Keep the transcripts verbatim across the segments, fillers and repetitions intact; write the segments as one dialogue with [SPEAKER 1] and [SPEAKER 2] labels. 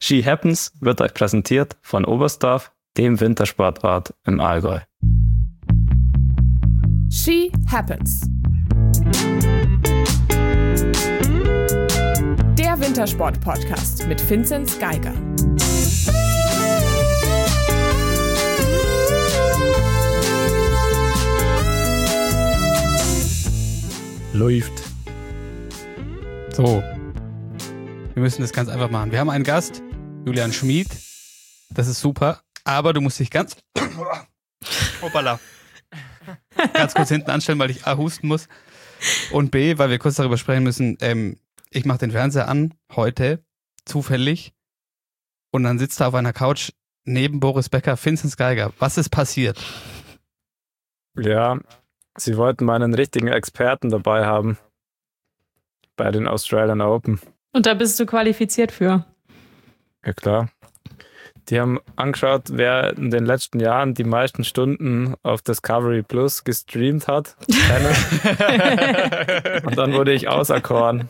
[SPEAKER 1] Ski Happens wird euch präsentiert von Oberstdorf, dem Wintersportort im Allgäu.
[SPEAKER 2] Ski Happens. Der Wintersport-Podcast mit Vinzenz Geiger.
[SPEAKER 3] Läuft. So. Wir müssen das ganz einfach machen. Wir haben einen Gast, Julian Schmid. Das ist super. Aber du musst dich ganz... Hoppala. Ganz kurz hinten anstellen, weil ich A, husten muss. Und B, weil wir kurz darüber sprechen müssen, ähm, ich mache den Fernseher an, heute, zufällig. Und dann sitzt da auf einer Couch neben Boris Becker Vinzenz Geiger. Was ist passiert?
[SPEAKER 1] Ja, sie wollten meinen richtigen Experten dabei haben. Bei den Australian Open.
[SPEAKER 4] Und da bist du qualifiziert für?
[SPEAKER 1] Ja, klar. Die haben angeschaut, wer in den letzten Jahren die meisten Stunden auf Discovery Plus gestreamt hat. Und dann wurde ich auserkoren.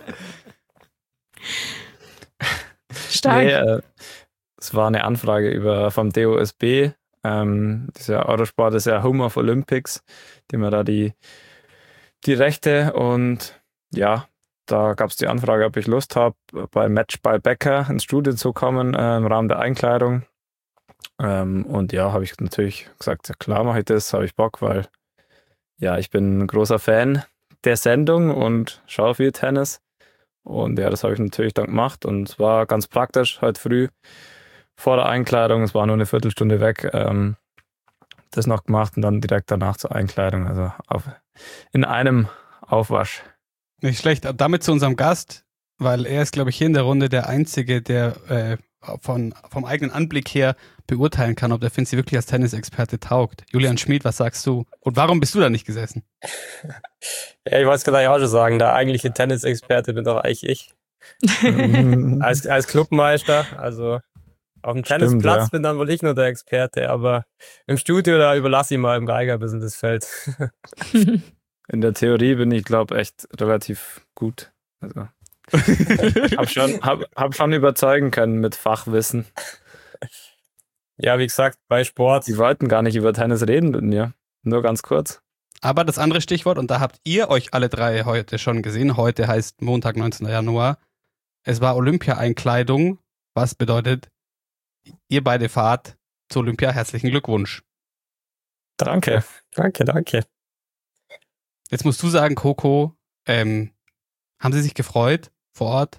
[SPEAKER 4] Stark.
[SPEAKER 1] Nee, äh, es war eine Anfrage über vom D O S B. Ähm, dieser Eurosport ist ja Home of Olympics. Die haben ja da die, die Rechte. Und ja, da gab es die Anfrage, ob ich Lust habe, bei Match bei Becker ins Studio zu kommen, äh, im Rahmen der Einkleidung. Ähm, und ja, habe ich natürlich gesagt, ja klar mache ich das, habe ich Bock, weil ja, ich bin ein großer Fan der Sendung und schaue viel Tennis. Und ja, das habe ich natürlich dann gemacht und es war ganz praktisch, heute früh vor der Einkleidung, es war nur eine Viertelstunde weg, ähm, das noch gemacht und dann direkt danach zur Einkleidung, also auf, in einem Aufwasch.
[SPEAKER 3] Nicht schlecht. Damit zu unserem Gast, weil er ist, glaube ich, hier in der Runde der Einzige, der äh, von, vom eigenen Anblick her beurteilen kann, ob der Vinzi wirklich als Tennisexperte taugt. Julian Schmid, was sagst du? Und warum bist du da nicht gesessen?
[SPEAKER 5] Ja, ich wollte es gleich auch schon sagen, der eigentliche Tennisexperte bin doch eigentlich ich. als, als Clubmeister, also auf dem
[SPEAKER 1] Stimmt,
[SPEAKER 5] Tennisplatz
[SPEAKER 1] ja.
[SPEAKER 5] bin dann wohl ich nur der Experte, aber im Studio, da überlasse ich mal im Geiger ein bisschen das Feld.
[SPEAKER 1] In der Theorie bin ich, glaube echt relativ gut. Also, hab schon, hab, hab schon überzeugen können mit Fachwissen.
[SPEAKER 5] Ja, wie gesagt, bei Sport.
[SPEAKER 1] Die wollten gar nicht über Tennis reden mit mir. Nur ganz kurz.
[SPEAKER 3] Aber das andere Stichwort, und da habt ihr euch alle drei heute schon gesehen, heute heißt Montag, neunzehnten Januar, es war Olympia-Einkleidung, was bedeutet, ihr beide fahrt zu Olympia, herzlichen Glückwunsch.
[SPEAKER 5] Danke, danke, danke.
[SPEAKER 3] Jetzt musst du sagen, Coco, ähm, haben sie sich gefreut vor Ort?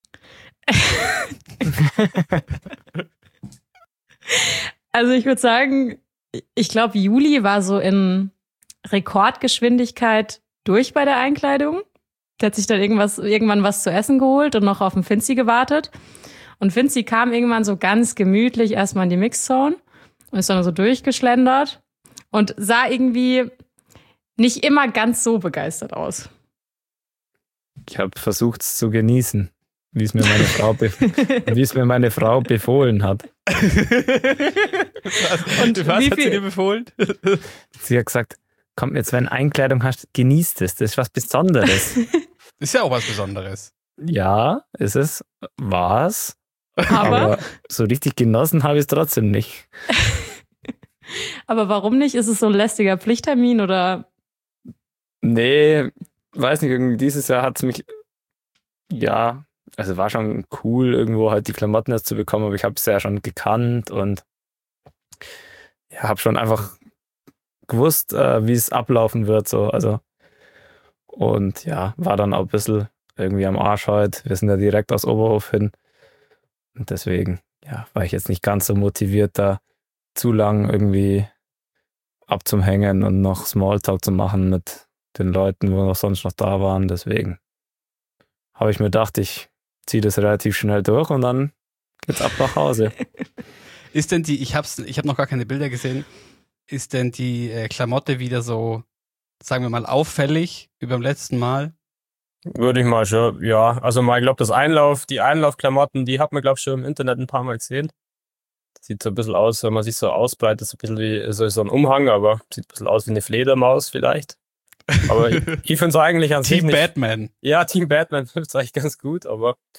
[SPEAKER 4] Also ich würde sagen, ich glaube, Juli war so in Rekordgeschwindigkeit durch bei der Einkleidung. Der hat sich dann irgendwas, irgendwann was zu essen geholt und noch auf den Vinzi gewartet. Und Vinzi kam irgendwann so ganz gemütlich erstmal in die Mixzone und ist dann so durchgeschlendert und sah irgendwie nicht immer ganz so begeistert aus.
[SPEAKER 1] Ich habe versucht, es zu genießen, wie es mir meine Frau, be- wie es mir meine Frau befohlen hat.
[SPEAKER 3] Und was hat sie dir befohlen?
[SPEAKER 1] Sie hat gesagt, komm, jetzt wenn du Einkleidung hast, genießt es. Das ist was Besonderes.
[SPEAKER 3] Ist ja auch was Besonderes.
[SPEAKER 1] Ja, ist es. War's.
[SPEAKER 4] Aber,
[SPEAKER 1] Aber so richtig genossen habe ich es trotzdem nicht.
[SPEAKER 4] aber warum nicht? Ist es so ein lästiger Pflichttermin oder?
[SPEAKER 1] Nee, weiß nicht, irgendwie dieses Jahr hat es mich, ja, also war schon cool, irgendwo halt die Klamotten erst zu bekommen, aber ich habe es ja schon gekannt und ja, habe schon einfach gewusst, äh, wie es ablaufen wird, so, also und ja, war dann auch ein bisschen irgendwie am Arsch heute. Wir sind ja direkt aus Oberhof hin und deswegen, ja, war ich jetzt nicht ganz so motiviert, da zu lang irgendwie abzuhängen und noch Smalltalk zu machen mit den Leuten, wo noch sonst noch da waren. Deswegen habe ich mir gedacht, ich ziehe das relativ schnell durch und dann geht's ab nach Hause.
[SPEAKER 3] Ist denn die, ich hab's, ich habe noch gar keine Bilder gesehen, ist denn die äh, Klamotte wieder so, sagen wir mal, auffällig wie beim letzten Mal?
[SPEAKER 5] Würde ich mal schon, ja. Also mal, ich glaube, das Einlauf, die Einlaufklamotten, die hat man, glaube ich, schon im Internet ein paar Mal gesehen. Sieht so ein bisschen aus, wenn man sich so ausbreitet, so ein bisschen wie so, so ein Umhang, aber sieht ein bisschen aus wie eine Fledermaus vielleicht. Aber ich, ich finde es eigentlich an sich
[SPEAKER 3] Team
[SPEAKER 5] nicht...
[SPEAKER 3] Batman.
[SPEAKER 5] Ja, Team Batman finde es eigentlich ganz gut, aber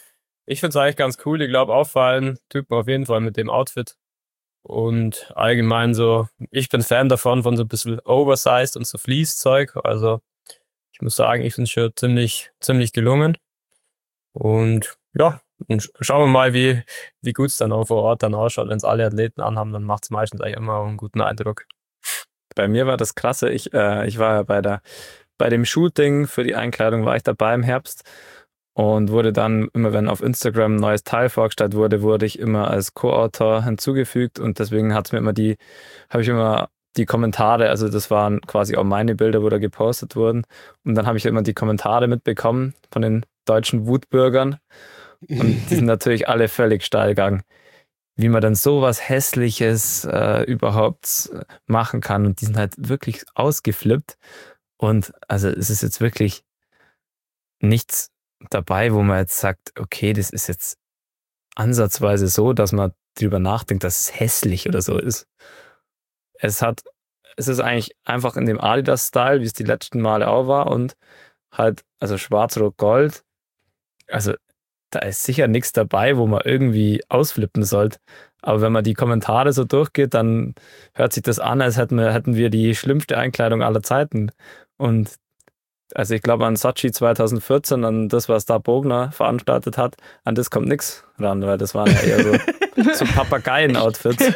[SPEAKER 5] ich finde es eigentlich ganz cool. Ich glaube, auffallen Typen auf jeden Fall mit dem Outfit. Und allgemein so, ich bin Fan davon, von so ein bisschen Oversized und so Fleece-Zeug. Also ich muss sagen, ich finde es schon ziemlich, ziemlich gelungen. Und ja, und schauen wir mal, wie, wie gut es dann auch vor Ort dann ausschaut. Wenn es alle Athleten anhaben, dann macht es meistens eigentlich immer einen guten Eindruck.
[SPEAKER 1] Bei mir war das krasse. Ich, äh, ich war ja bei der, bei dem Shooting für die Einkleidung war ich dabei im Herbst und wurde dann immer, wenn auf Instagram ein neues Teil vorgestellt wurde, wurde ich immer als Co-Autor hinzugefügt und deswegen hat's mir immer die, habe ich immer die Kommentare, also das waren quasi auch meine Bilder, wo da gepostet wurden und dann habe ich immer die Kommentare mitbekommen von den deutschen Wutbürgern und die sind natürlich alle völlig steil gegangen, wie man dann sowas Hässliches äh, überhaupt machen kann und die sind halt wirklich ausgeflippt und also es ist jetzt wirklich nichts dabei, wo man jetzt sagt, okay, das ist jetzt ansatzweise so, dass man drüber nachdenkt, dass es hässlich oder so ist. Es hat, es ist eigentlich einfach in dem Adidas-Style, wie es die letzten Male auch war und halt, also schwarz-rot-gold, also da ist sicher nichts dabei, wo man irgendwie ausflippen sollte. Aber wenn man die Kommentare so durchgeht, dann hört sich das an, als hätten wir, hätten wir die schlimmste Einkleidung aller Zeiten. Und also ich glaube an Sochi zwanzig vierzehn, an das, was da Bogner veranstaltet hat, an das kommt nichts ran, weil das waren ja eher so, so Papageien-Outfits.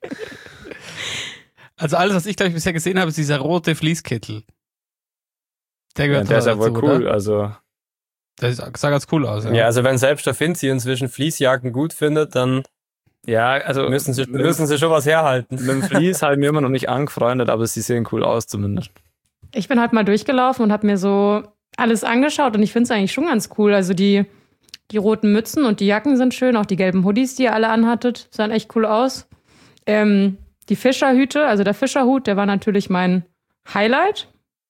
[SPEAKER 3] Also alles, was ich glaube ich bisher gesehen habe, ist dieser rote Fließkittel. Der
[SPEAKER 1] Ja,
[SPEAKER 3] gehört
[SPEAKER 1] der ist ja
[SPEAKER 3] dazu,
[SPEAKER 1] wohl cool,
[SPEAKER 3] oder?
[SPEAKER 1] also
[SPEAKER 3] Der sah ganz cool aus. Ja,
[SPEAKER 5] Ja, also wenn selbst der Finzi inzwischen Fließjacken gut findet, dann
[SPEAKER 1] ja, also
[SPEAKER 5] müssen sie, müssen sie schon was herhalten.
[SPEAKER 1] mit dem Vlies habe ich mir immer noch nicht angefreundet, aber sie sehen cool aus zumindest.
[SPEAKER 4] Ich bin halt mal durchgelaufen und habe mir so alles angeschaut und ich finde es eigentlich schon ganz cool. Also die, die roten Mützen und die Jacken sind schön, auch die gelben Hoodies, die ihr alle anhattet, sahen echt cool aus. Ähm, die Fischerhüte, also der Fischerhut, der war natürlich mein Highlight.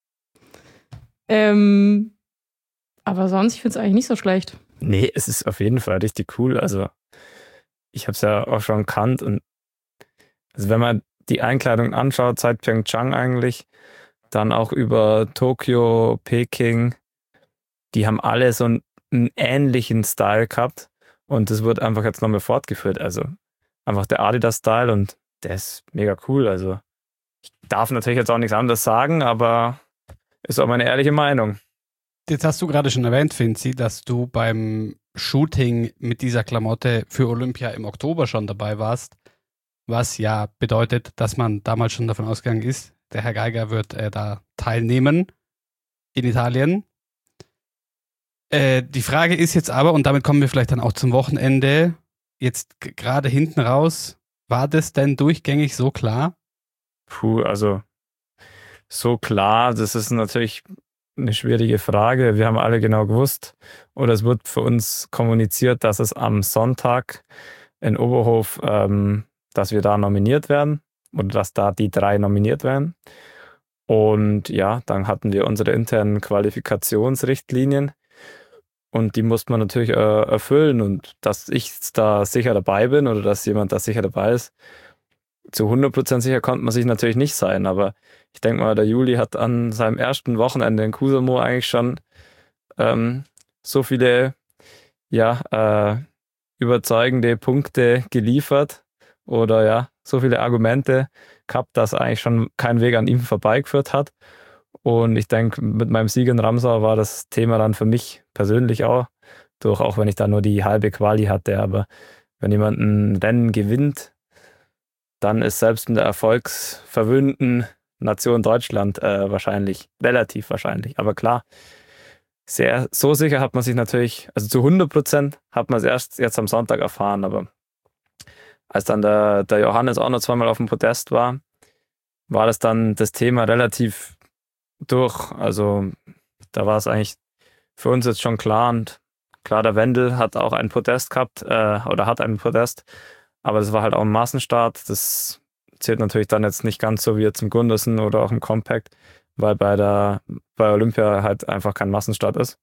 [SPEAKER 4] Ähm, aber sonst, ich finde es eigentlich nicht so schlecht.
[SPEAKER 1] Nee, es ist auf jeden Fall richtig cool. Also ich habe es ja auch schon kannt und also wenn man die Einkleidung anschaut, seit Pyeongchang eigentlich, dann auch über Tokio, Peking, die haben alle so einen, einen ähnlichen Style gehabt und das wird einfach jetzt nochmal fortgeführt. Also einfach der Adidas-Style und der ist mega cool. Also ich darf natürlich jetzt auch nichts anderes sagen, aber ist auch meine ehrliche Meinung.
[SPEAKER 3] Jetzt hast du gerade schon erwähnt, Finzi, dass du beim Shooting mit dieser Klamotte für Olympia im Oktober schon dabei warst, was ja bedeutet, dass man damals schon davon ausgegangen ist, der Herr Geiger wird äh, da teilnehmen in Italien. Äh, die Frage ist jetzt aber, und damit kommen wir vielleicht dann auch zum Wochenende, jetzt g- gerade hinten raus, war das denn durchgängig so klar?
[SPEAKER 1] Puh, also so klar, das ist natürlich eine schwierige Frage. Wir haben alle genau gewusst, oder es wird für uns kommuniziert, dass es am Sonntag in Oberhof, ähm, dass wir da nominiert werden oder dass da die drei nominiert werden. Und ja, dann hatten wir unsere internen Qualifikationsrichtlinien und die musste man natürlich äh, erfüllen und dass ich da sicher dabei bin oder dass jemand da sicher dabei ist, zu hundert Prozent sicher konnte man sich natürlich nicht sein, aber ich denke mal, der Juli hat an seinem ersten Wochenende in Kuusamo eigentlich schon ähm, so viele ja, äh, überzeugende Punkte geliefert oder ja, so viele Argumente gehabt, dass eigentlich schon kein Weg an ihm vorbeigeführt hat. Und ich denke, mit meinem Sieg in Ramsau war das Thema dann für mich persönlich auch durch, auch wenn ich da nur die halbe Quali hatte. Aber wenn jemand ein Rennen gewinnt, dann ist selbst in der erfolgsverwöhnten Nation Deutschland äh, wahrscheinlich, relativ wahrscheinlich. Aber klar, sehr, so sicher hat man sich natürlich, also zu hundert Prozent hat man es erst jetzt am Sonntag erfahren, aber als dann der, der Johannes auch noch zweimal auf dem Podest war, war das dann das Thema relativ durch. Also da war es eigentlich für uns jetzt schon klar und klar, der Wendel hat auch einen Podest gehabt äh, oder hat einen Podest, aber das war halt auch ein Massenstart. Das zählt natürlich dann jetzt nicht ganz so wie jetzt im Gundersen oder auch im Compact, weil bei der bei Olympia halt einfach kein Massenstart ist.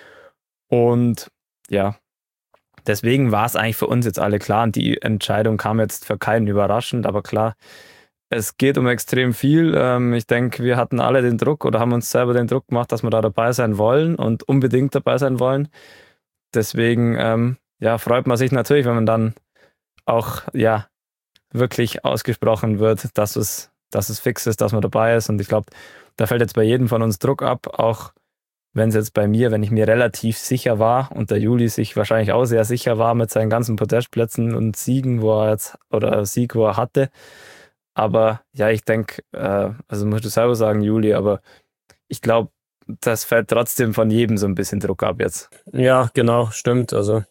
[SPEAKER 1] Und ja, deswegen war es eigentlich für uns jetzt alle klar und die Entscheidung kam jetzt für keinen überraschend, aber klar, es geht um extrem viel. Ähm, ich denke, wir hatten alle den Druck oder haben uns selber den Druck gemacht, dass wir da dabei sein wollen und unbedingt dabei sein wollen. Deswegen, ähm, ja, freut man sich natürlich, wenn man dann auch, ja, wirklich ausgesprochen wird, dass es, dass es fix ist, dass man dabei ist. Und ich glaube, da fällt jetzt bei jedem von uns Druck ab, auch wenn es jetzt bei mir, wenn ich mir relativ sicher war und der Juli sich wahrscheinlich auch sehr sicher war mit seinen ganzen Podestplätzen und Siegen, wo er jetzt, oder Sieg, wo er hatte. Aber ja, ich denke, äh, also musst du selber sagen, Juli, aber ich glaube, das fällt trotzdem von jedem so ein bisschen Druck ab jetzt.
[SPEAKER 5] Ja, genau, stimmt. Also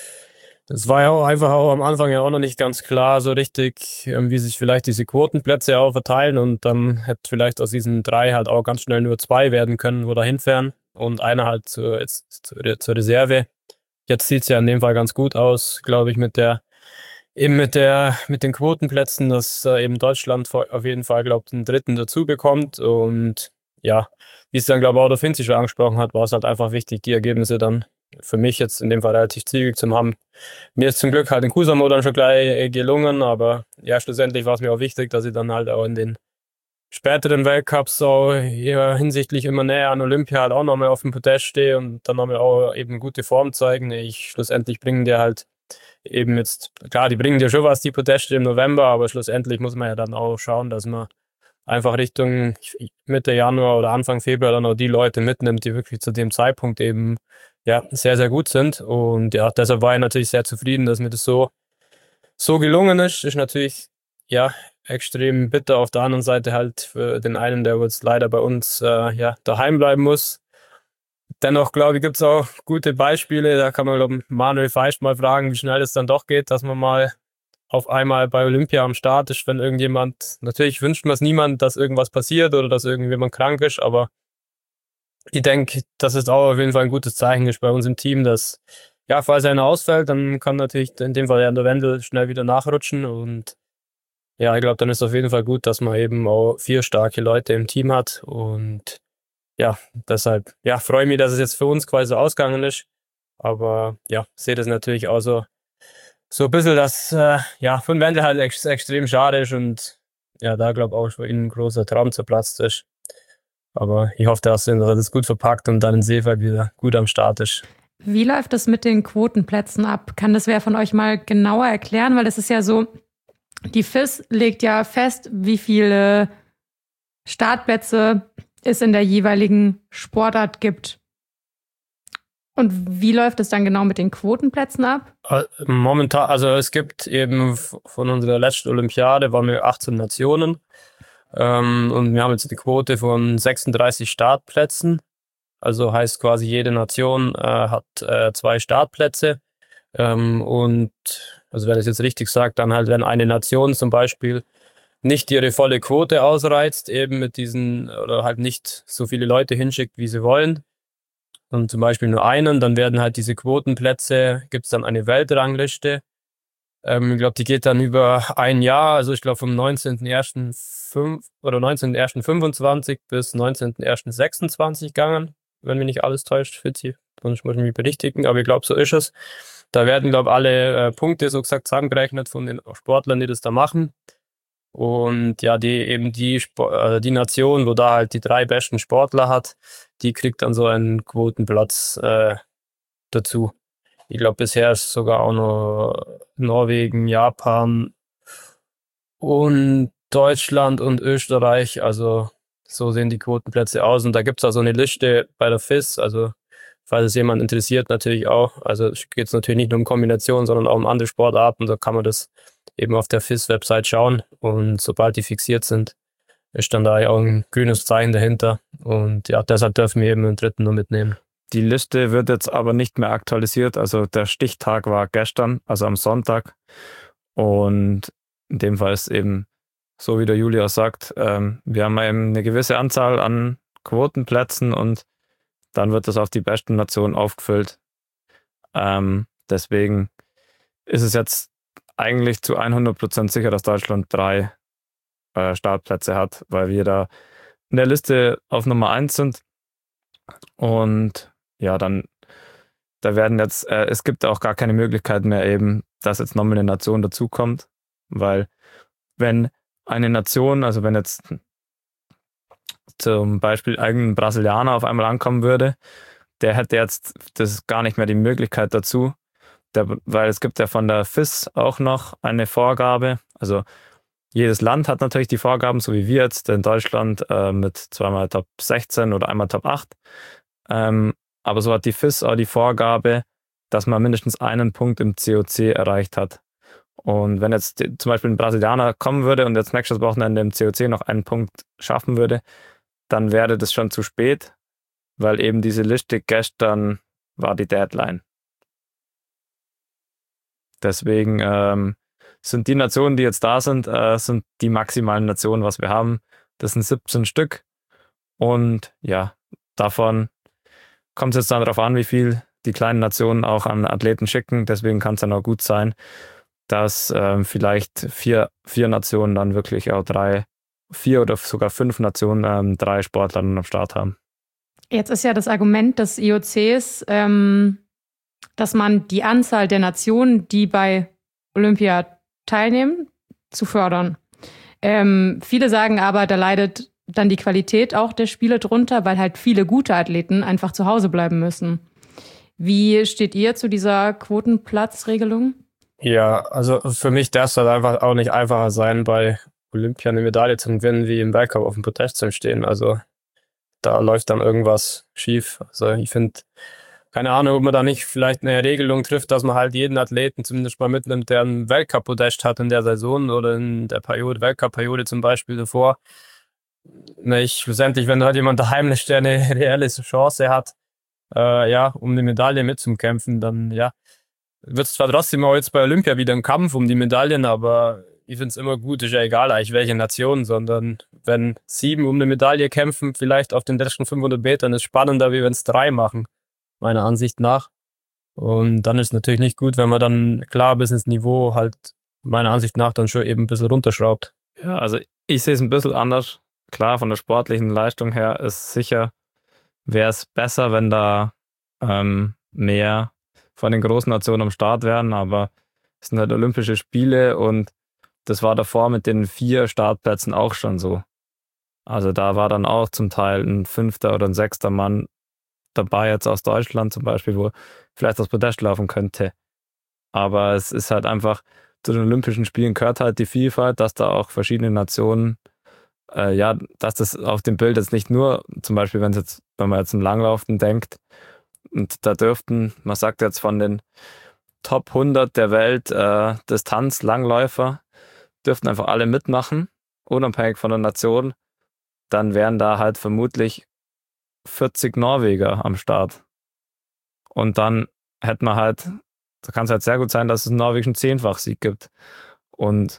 [SPEAKER 5] das war ja auch einfach auch am Anfang ja auch noch nicht ganz klar so richtig, ähm, wie sich vielleicht diese Quotenplätze auch verteilen und dann hätte vielleicht aus diesen drei halt auch ganz schnell nur zwei werden können, wo da hinfahren und einer halt zur, jetzt, zur, zur Reserve. Jetzt sieht es ja in dem Fall ganz gut aus, glaube ich, mit der eben mit der mit den Quotenplätzen, dass äh, eben Deutschland vor- auf jeden Fall, glaube ich, einen dritten dazu bekommt und ja, wie es dann, glaube ich, auch der Finzi schon angesprochen hat, war es halt einfach wichtig, die Ergebnisse dann für mich jetzt in dem Fall relativ zügig zu haben. Mir ist zum Glück halt in Kusamo dann schon gleich äh, gelungen, aber ja, schlussendlich war es mir auch wichtig, dass ich dann halt auch in den späteren Weltcups so eher hinsichtlich immer näher an Olympia halt auch nochmal auf dem Podest stehe und dann nochmal auch eben gute Form zeigen. Ich schlussendlich bringen dir halt eben jetzt, klar, die bringen dir schon was, die Podeste im November, aber schlussendlich muss man ja dann auch schauen, dass man einfach Richtung Mitte Januar oder Anfang Februar dann auch die Leute mitnimmt, die wirklich zu dem Zeitpunkt eben ja sehr, sehr gut sind. Und ja, deshalb war ich natürlich sehr zufrieden, dass mir das so, so gelungen ist. Ist natürlich ja extrem bitter auf der anderen Seite halt für den einen, der jetzt leider bei uns äh, ja daheim bleiben muss. Dennoch, glaube ich, gibt es auch gute Beispiele. Da kann man, glaube ich, Manuel Feist mal fragen, wie schnell es dann doch geht, dass man mal auf einmal bei Olympia am Start ist, wenn irgendjemand, natürlich wünscht man es niemand, dass irgendwas passiert oder dass irgendjemand krank ist, aber ich denke, dass es auch auf jeden Fall ein gutes Zeichen ist bei uns im Team, dass, ja, falls einer ausfällt, dann kann natürlich in dem Fall ja der Wendel schnell wieder nachrutschen und ja, ich glaube, dann ist es auf jeden Fall gut, dass man eben auch vier starke Leute im Team hat und ja, deshalb, ja, freue ich mich, dass es jetzt für uns quasi so ausgegangen ist, aber ja, sehe das natürlich auch so, so ein bisschen, dass, äh, ja, für den Wendel halt ex extrem schade ist und ja, da glaube ich auch für ihn ein großer Traum zerplatzt ist. Aber ich hoffe, dass er das gut verpackt und dann in Seefeld wieder gut am Start ist.
[SPEAKER 4] Wie läuft das mit den Quotenplätzen ab? Kann das wer von euch mal genauer erklären? Weil es ist ja so, die F I S legt ja fest, wie viele Startplätze es in der jeweiligen Sportart gibt. Und wie läuft es dann genau mit den Quotenplätzen ab?
[SPEAKER 5] Momentan, also es gibt eben von unserer letzten Olympiade, waren wir achtzehn Nationen. Ähm, und wir haben jetzt eine Quote von sechsunddreißig Startplätzen. Also heißt quasi, jede Nation äh, hat äh, zwei Startplätze. Ähm, und also wenn ich es jetzt richtig sage, dann halt, wenn eine Nation zum Beispiel nicht ihre volle Quote ausreizt, eben mit diesen, oder halt nicht so viele Leute hinschickt, wie sie wollen, und zum Beispiel nur einen, dann werden halt diese Quotenplätze, gibt es dann eine Weltrangliste. Ähm, ich glaube, die geht dann über ein Jahr, also ich glaube vom neunzehnten ersten oder neunzehnten ersten fünfundzwanzig bis neunzehnten ersten sechsundzwanzig gegangen, wenn mich nicht alles täuscht, Fitzi, sonst muss ich mich berichtigen, aber ich glaube, so ist es. Da werden, glaube ich, alle äh, Punkte so gesagt zusammengerechnet von den Sportlern, die das da machen. Und ja, die eben die, Sp- äh, die Nation, wo da halt die drei besten Sportler hat, die kriegt dann so einen Quotenplatz äh, dazu. Ich glaube, bisher ist sogar auch noch Norwegen, Japan und Deutschland und Österreich. Also so sehen die Quotenplätze aus. Und da gibt es auch so eine Liste bei der F I S. Also falls es jemand interessiert, natürlich auch. Also es geht es natürlich nicht nur um Kombination, sondern auch um andere Sportarten. Da kann man das eben auf der F I S-Website schauen. Und sobald die fixiert sind, ist dann da auch ein grünes Zeichen dahinter. Und ja, deshalb dürfen wir eben den dritten nur mitnehmen.
[SPEAKER 1] Die Liste wird jetzt aber nicht mehr aktualisiert. Also der Stichtag war gestern, also am Sonntag. Und in dem Fall ist eben, so wie der Julius sagt, ähm, wir haben eben eine gewisse Anzahl an Quotenplätzen und dann wird das auf die besten Nationen aufgefüllt. Ähm, deswegen ist es jetzt eigentlich zu hundert Prozent sicher, dass Deutschland drei äh, Startplätze hat, weil wir da in der Liste auf Nummer eins sind. Und ja, dann, da werden jetzt, äh, es gibt auch gar keine Möglichkeit mehr eben, dass jetzt nochmal eine Nation dazukommt, weil wenn eine Nation, also wenn jetzt zum Beispiel irgendein Brasilianer auf einmal ankommen würde, der hätte jetzt das gar nicht mehr die Möglichkeit dazu, Der, weil es gibt ja von der F I S auch noch eine Vorgabe. Also jedes Land hat natürlich die Vorgaben, so wie wir jetzt in Deutschland äh, mit zweimal Top sechzehn oder einmal Top acht. Ähm, aber so hat die F I S auch die Vorgabe, dass man mindestens einen Punkt im C O C erreicht hat. Und wenn jetzt die, zum Beispiel ein Brasilianer kommen würde und jetzt nächstes Wochenende im C O C noch einen Punkt schaffen würde, dann wäre das schon zu spät, weil eben diese Liste gestern war die Deadline. Deswegen ähm, sind die Nationen, die jetzt da sind, äh, sind die maximalen Nationen, was wir haben. Das sind siebzehn Stück. Und ja, davon kommt es jetzt dann darauf an, wie viel die kleinen Nationen auch an Athleten schicken. Deswegen kann es dann auch gut sein, dass ähm, vielleicht vier, vier Nationen dann wirklich auch drei, vier oder sogar fünf Nationen ähm, drei Sportler am Start haben.
[SPEAKER 4] Jetzt ist ja das Argument des I O Cs, ähm, dass man die Anzahl der Nationen, die bei Olympia teilnehmen, zu fördern. Ähm, viele sagen aber, da leidet dann die Qualität auch der Spiele drunter, weil halt viele gute Athleten einfach zu Hause bleiben müssen. Wie steht ihr zu dieser Quotenplatzregelung?
[SPEAKER 5] Ja, also für mich darf es halt einfach auch nicht einfacher sein, bei Olympia eine Medaille zu gewinnen, wie im Weltcup auf dem Podest zu stehen. Also da läuft dann irgendwas schief. Also ich finde, keine Ahnung, ob man da nicht vielleicht eine Regelung trifft, dass man halt jeden Athleten zumindest mal mitnimmt, der einen Weltcup-Podest hat in der Saison oder in der Periode, Weltcup-Periode zum Beispiel davor. Ich, schlussendlich, wenn halt jemand daheim ist, der eine reelle Chance hat, äh, ja, um eine Medaille mitzukämpfen, dann ja, wird es zwar trotzdem auch jetzt bei Olympia wieder ein Kampf um die Medaillen, aber ich finde es immer gut, ist ja egal eigentlich welche Nation, sondern wenn sieben um eine Medaille kämpfen, vielleicht auf den letzten fünfhundert Metern, ist spannender, wie wenn es drei machen, meiner Ansicht nach. Und dann ist es natürlich nicht gut, wenn man dann klar bis ins Niveau halt meiner Ansicht nach dann schon eben ein bisschen runterschraubt.
[SPEAKER 1] Ja, also ich sehe es ein bisschen anders. Klar, von der sportlichen Leistung her ist sicher, wäre es besser, wenn da ähm, mehr von den großen Nationen am Start wären, aber es sind halt Olympische Spiele und das war davor mit den vier Startplätzen auch schon so. Also da war dann auch zum Teil ein fünfter oder ein sechster Mann dabei, jetzt aus Deutschland zum Beispiel, wo vielleicht das Podest laufen könnte. Aber es ist halt einfach, zu den Olympischen Spielen gehört halt die Vielfalt, dass da auch verschiedene Nationen, äh, ja, dass das auf dem Bild jetzt nicht nur, zum Beispiel, wenn es jetzt, wenn man jetzt im Langlaufen denkt, und da dürften, man sagt jetzt von den Top hundert der Welt äh, Distanz-Langläufer, dürften einfach alle mitmachen, unabhängig von der Nation, dann wären da halt vermutlich vierzig Norweger am Start. Und dann hätte man halt, da kann es halt sehr gut sein, dass es einen norwegischen Zehnfachsieg gibt. Und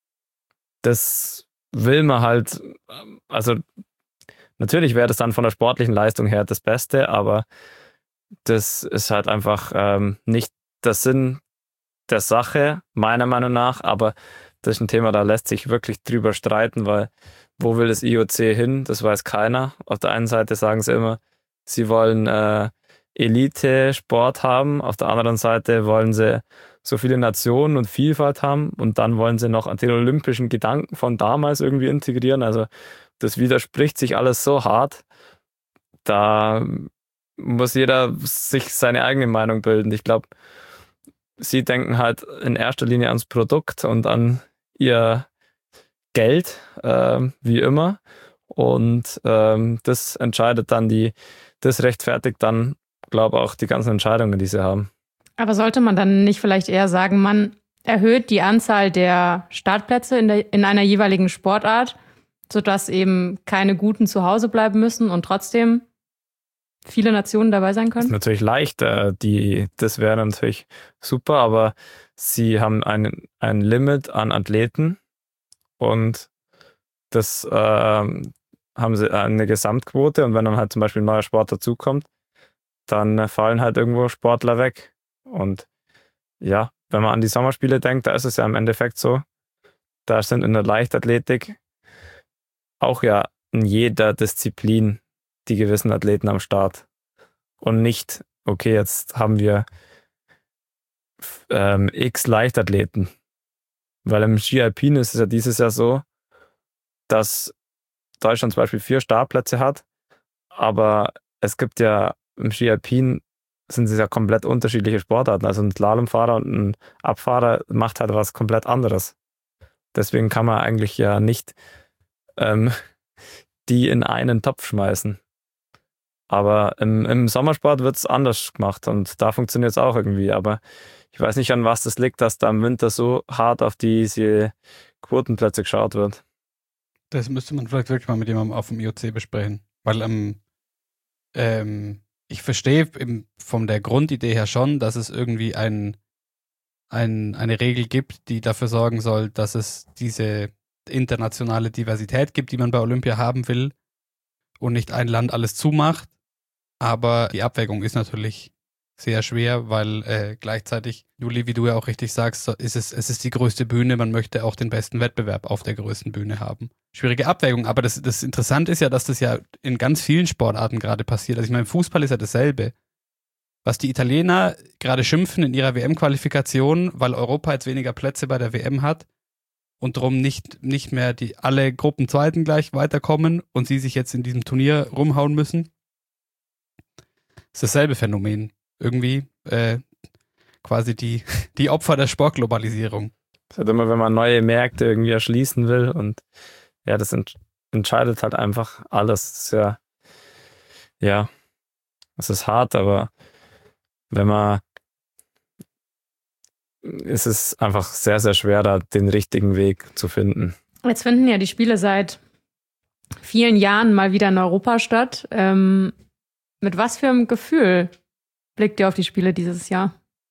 [SPEAKER 1] das will man halt, also natürlich wäre das dann von der sportlichen Leistung her das Beste, aber das ist halt einfach ähm, nicht der Sinn der Sache, meiner Meinung nach, aber das ist ein Thema, da lässt sich wirklich drüber streiten, weil wo will das I O C hin? Das weiß keiner. Auf der einen Seite sagen sie immer, sie wollen äh, Elite-Sport haben, auf der anderen Seite wollen sie so viele Nationen und Vielfalt haben und dann wollen sie noch den olympischen Gedanken von damals irgendwie integrieren. Also das widerspricht sich alles so hart, da muss jeder sich seine eigene Meinung bilden. Ich glaube, sie denken halt in erster Linie ans Produkt und an ihr Geld, äh, wie immer. Und ähm, das entscheidet dann die, das rechtfertigt dann, glaube ich, auch die ganzen Entscheidungen, die sie haben.
[SPEAKER 4] Aber sollte man dann nicht vielleicht eher sagen, man erhöht die Anzahl der Startplätze in, der, in einer jeweiligen Sportart, sodass eben keine Guten zu Hause bleiben müssen und trotzdem viele Nationen dabei sein können?
[SPEAKER 1] Das ist natürlich leicht, äh, die, das wäre natürlich super, aber sie haben ein, ein Limit an Athleten und das äh, haben sie eine Gesamtquote und wenn dann halt zum Beispiel ein neuer Sport dazukommt, dann fallen halt irgendwo Sportler weg. Und ja, wenn man an die Sommerspiele denkt, da ist es ja im Endeffekt so, da sind in der Leichtathletik auch ja in jeder Disziplin die gewissen Athleten am Start. Und nicht, okay, jetzt haben wir ähm, x Leichtathleten. Weil im Ski Alpin ist es ja dieses Jahr so, dass Deutschland zum Beispiel vier Startplätze hat, aber es gibt ja im Ski Alpin sind es ja komplett unterschiedliche Sportarten. Also ein Slalomfahrer und ein Abfahrer macht halt was komplett anderes. Deswegen kann man eigentlich ja nicht ähm, die in einen Topf schmeißen. Aber im, im Sommersport wird es anders gemacht und da funktioniert es auch irgendwie. Aber ich weiß nicht, an was das liegt, dass da im Winter so hart auf diese Quotenplätze geschaut wird.
[SPEAKER 3] Das müsste man vielleicht wirklich mal mit jemandem auf dem I O C besprechen. Weil ähm, ähm, ich verstehe im, von der Grundidee her schon, dass es irgendwie ein, ein, eine Regel gibt, die dafür sorgen soll, dass es diese internationale Diversität gibt, die man bei Olympia haben will und nicht ein Land alles zumacht. Aber die Abwägung ist natürlich sehr schwer, weil äh, gleichzeitig, Juli, wie du ja auch richtig sagst, ist es, es ist die größte Bühne, man möchte auch den besten Wettbewerb auf der größten Bühne haben. Schwierige Abwägung, aber das, das Interessante ist ja, dass das ja in ganz vielen Sportarten gerade passiert. Also ich meine, im Fußball ist ja dasselbe. Was die Italiener gerade schimpfen in ihrer W M-Qualifikation, weil Europa jetzt weniger Plätze bei der W M hat und darum nicht, nicht mehr die alle Gruppenzweiten gleich weiterkommen und sie sich jetzt in diesem Turnier rumhauen müssen. Das ist dasselbe Phänomen. Irgendwie äh, quasi die, die Opfer der Sportglobalisierung.
[SPEAKER 1] Das ist halt immer, wenn man neue Märkte irgendwie erschließen will und ja, das ent- entscheidet halt einfach alles. Das ist ja, ja, es ist hart, aber wenn man, es ist einfach sehr, sehr schwer, da den richtigen Weg zu finden.
[SPEAKER 4] Jetzt finden ja die Spiele seit vielen Jahren mal wieder in Europa statt. Ähm, mit was für einem Gefühl blickt ihr auf die Spiele dieses Jahr?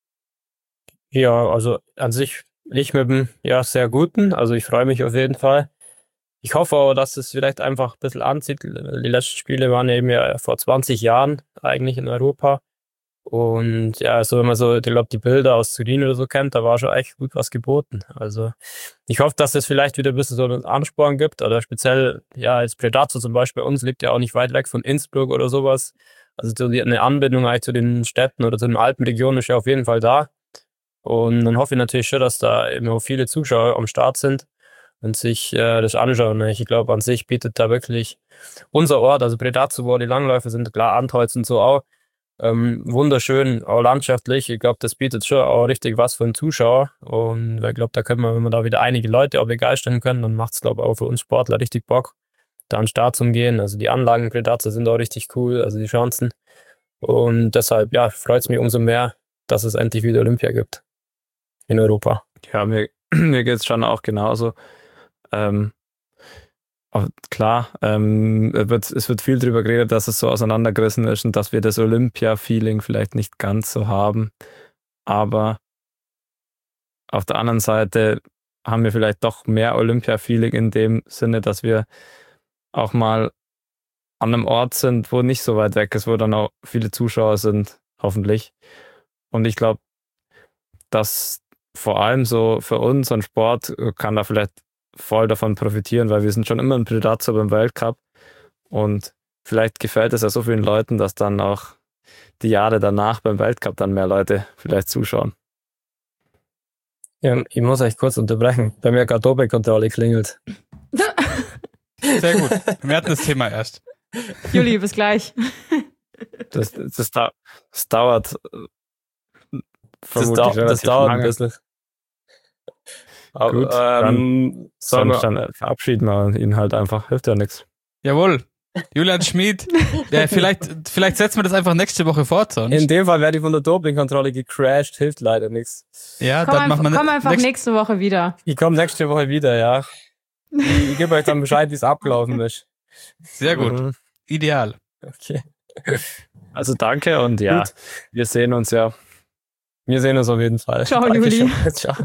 [SPEAKER 5] Ja, also an sich ich mit dem ja, sehr guten. Also ich freue mich auf jeden Fall. Ich hoffe aber, dass es vielleicht einfach ein bisschen anzieht. Die letzten Spiele waren eben ja vor zwanzig Jahren eigentlich in Europa. Und ja, also wenn man so, ich glaube, die Bilder aus Turin oder so kennt, da war schon echt gut was geboten. Also ich hoffe, dass es vielleicht wieder ein bisschen so einen Ansporn gibt. Oder speziell, ja, als Predator zum Beispiel bei uns lebt ja auch nicht weit weg von Innsbruck oder sowas. Also so die, eine Anbindung eigentlich zu den Städten oder zu den Alpenregionen ist ja auf jeden Fall da. Und dann hoffe ich natürlich schon, dass da eben auch viele Zuschauer am Start sind und sich äh, das anschauen. Ich glaube, an sich bietet da wirklich unser Ort, also Predazzo, die Langläufe sind klar, Antholz und so auch, ähm, wunderschön, auch landschaftlich. Ich glaube, das bietet schon auch richtig was für einen Zuschauer. Und ich glaube, da können wir, wenn wir da wieder einige Leute auch begeistern können, dann macht es, glaube ich, auch für uns Sportler richtig Bock, da an den Start zu gehen. Also die Anlagen Predazzo sind auch richtig cool, also die Chancen. Und deshalb, ja, freut es mich umso mehr, dass es endlich wieder Olympia gibt in Europa.
[SPEAKER 1] Ja, mir, mir geht es schon auch genauso. Ähm, aber klar, ähm, es wird, es wird viel darüber geredet, dass es so auseinandergerissen ist und dass wir das Olympia-Feeling vielleicht nicht ganz so haben. Aber auf der anderen Seite haben wir vielleicht doch mehr Olympia-Feeling in dem Sinne, dass wir auch mal an einem Ort sind, wo nicht so weit weg ist, wo dann auch viele Zuschauer sind, hoffentlich. Und ich glaube, dass vor allem so für uns ein Sport kann da vielleicht voll davon profitieren, weil wir sind schon immer ein Predazzo beim Weltcup und vielleicht gefällt es ja so vielen Leuten, dass dann auch die Jahre danach beim Weltcup dann mehr Leute vielleicht zuschauen.
[SPEAKER 5] Ja, ich muss euch kurz unterbrechen. Bei mir hat gerade Dopingkontrolle klingelt.
[SPEAKER 3] Sehr gut. Wir hatten das Thema erst.
[SPEAKER 4] Juli, bis gleich.
[SPEAKER 1] Das, das, dau- das dauert
[SPEAKER 5] Das,
[SPEAKER 1] vermutlich
[SPEAKER 5] dau das
[SPEAKER 1] relativ
[SPEAKER 5] dauert ein
[SPEAKER 1] lange.
[SPEAKER 5] bisschen. Aber,
[SPEAKER 1] Gut, dann-
[SPEAKER 5] ähm, sollen
[SPEAKER 1] Sonst
[SPEAKER 5] wir,
[SPEAKER 1] dann verabschieden wir ihn halt einfach. Hilft ja nichts.
[SPEAKER 3] Jawohl. Julian Schmid. Ja, vielleicht, vielleicht setzen wir das einfach nächste Woche fort, sonst.
[SPEAKER 5] in dem Fall werde ich von der Dopingkontrolle gecrashed, hilft leider nichts.
[SPEAKER 3] Ja,
[SPEAKER 4] Komm,
[SPEAKER 3] dann
[SPEAKER 4] einfach,
[SPEAKER 3] machen wir
[SPEAKER 4] komm einfach
[SPEAKER 3] nächst-
[SPEAKER 4] nächste Woche wieder.
[SPEAKER 5] Ich komme nächste Woche wieder, ja. Ich, ich gebe euch dann Bescheid, wie es abgelaufen ist.
[SPEAKER 3] Sehr gut.
[SPEAKER 1] Mhm.
[SPEAKER 3] Ideal.
[SPEAKER 5] Okay.
[SPEAKER 1] Also danke und ja,
[SPEAKER 5] Gut.
[SPEAKER 1] wir sehen uns ja.
[SPEAKER 5] Wir sehen uns auf jeden Fall.
[SPEAKER 4] Ciao,
[SPEAKER 5] Dankeschön.
[SPEAKER 4] Juli.
[SPEAKER 5] Ciao.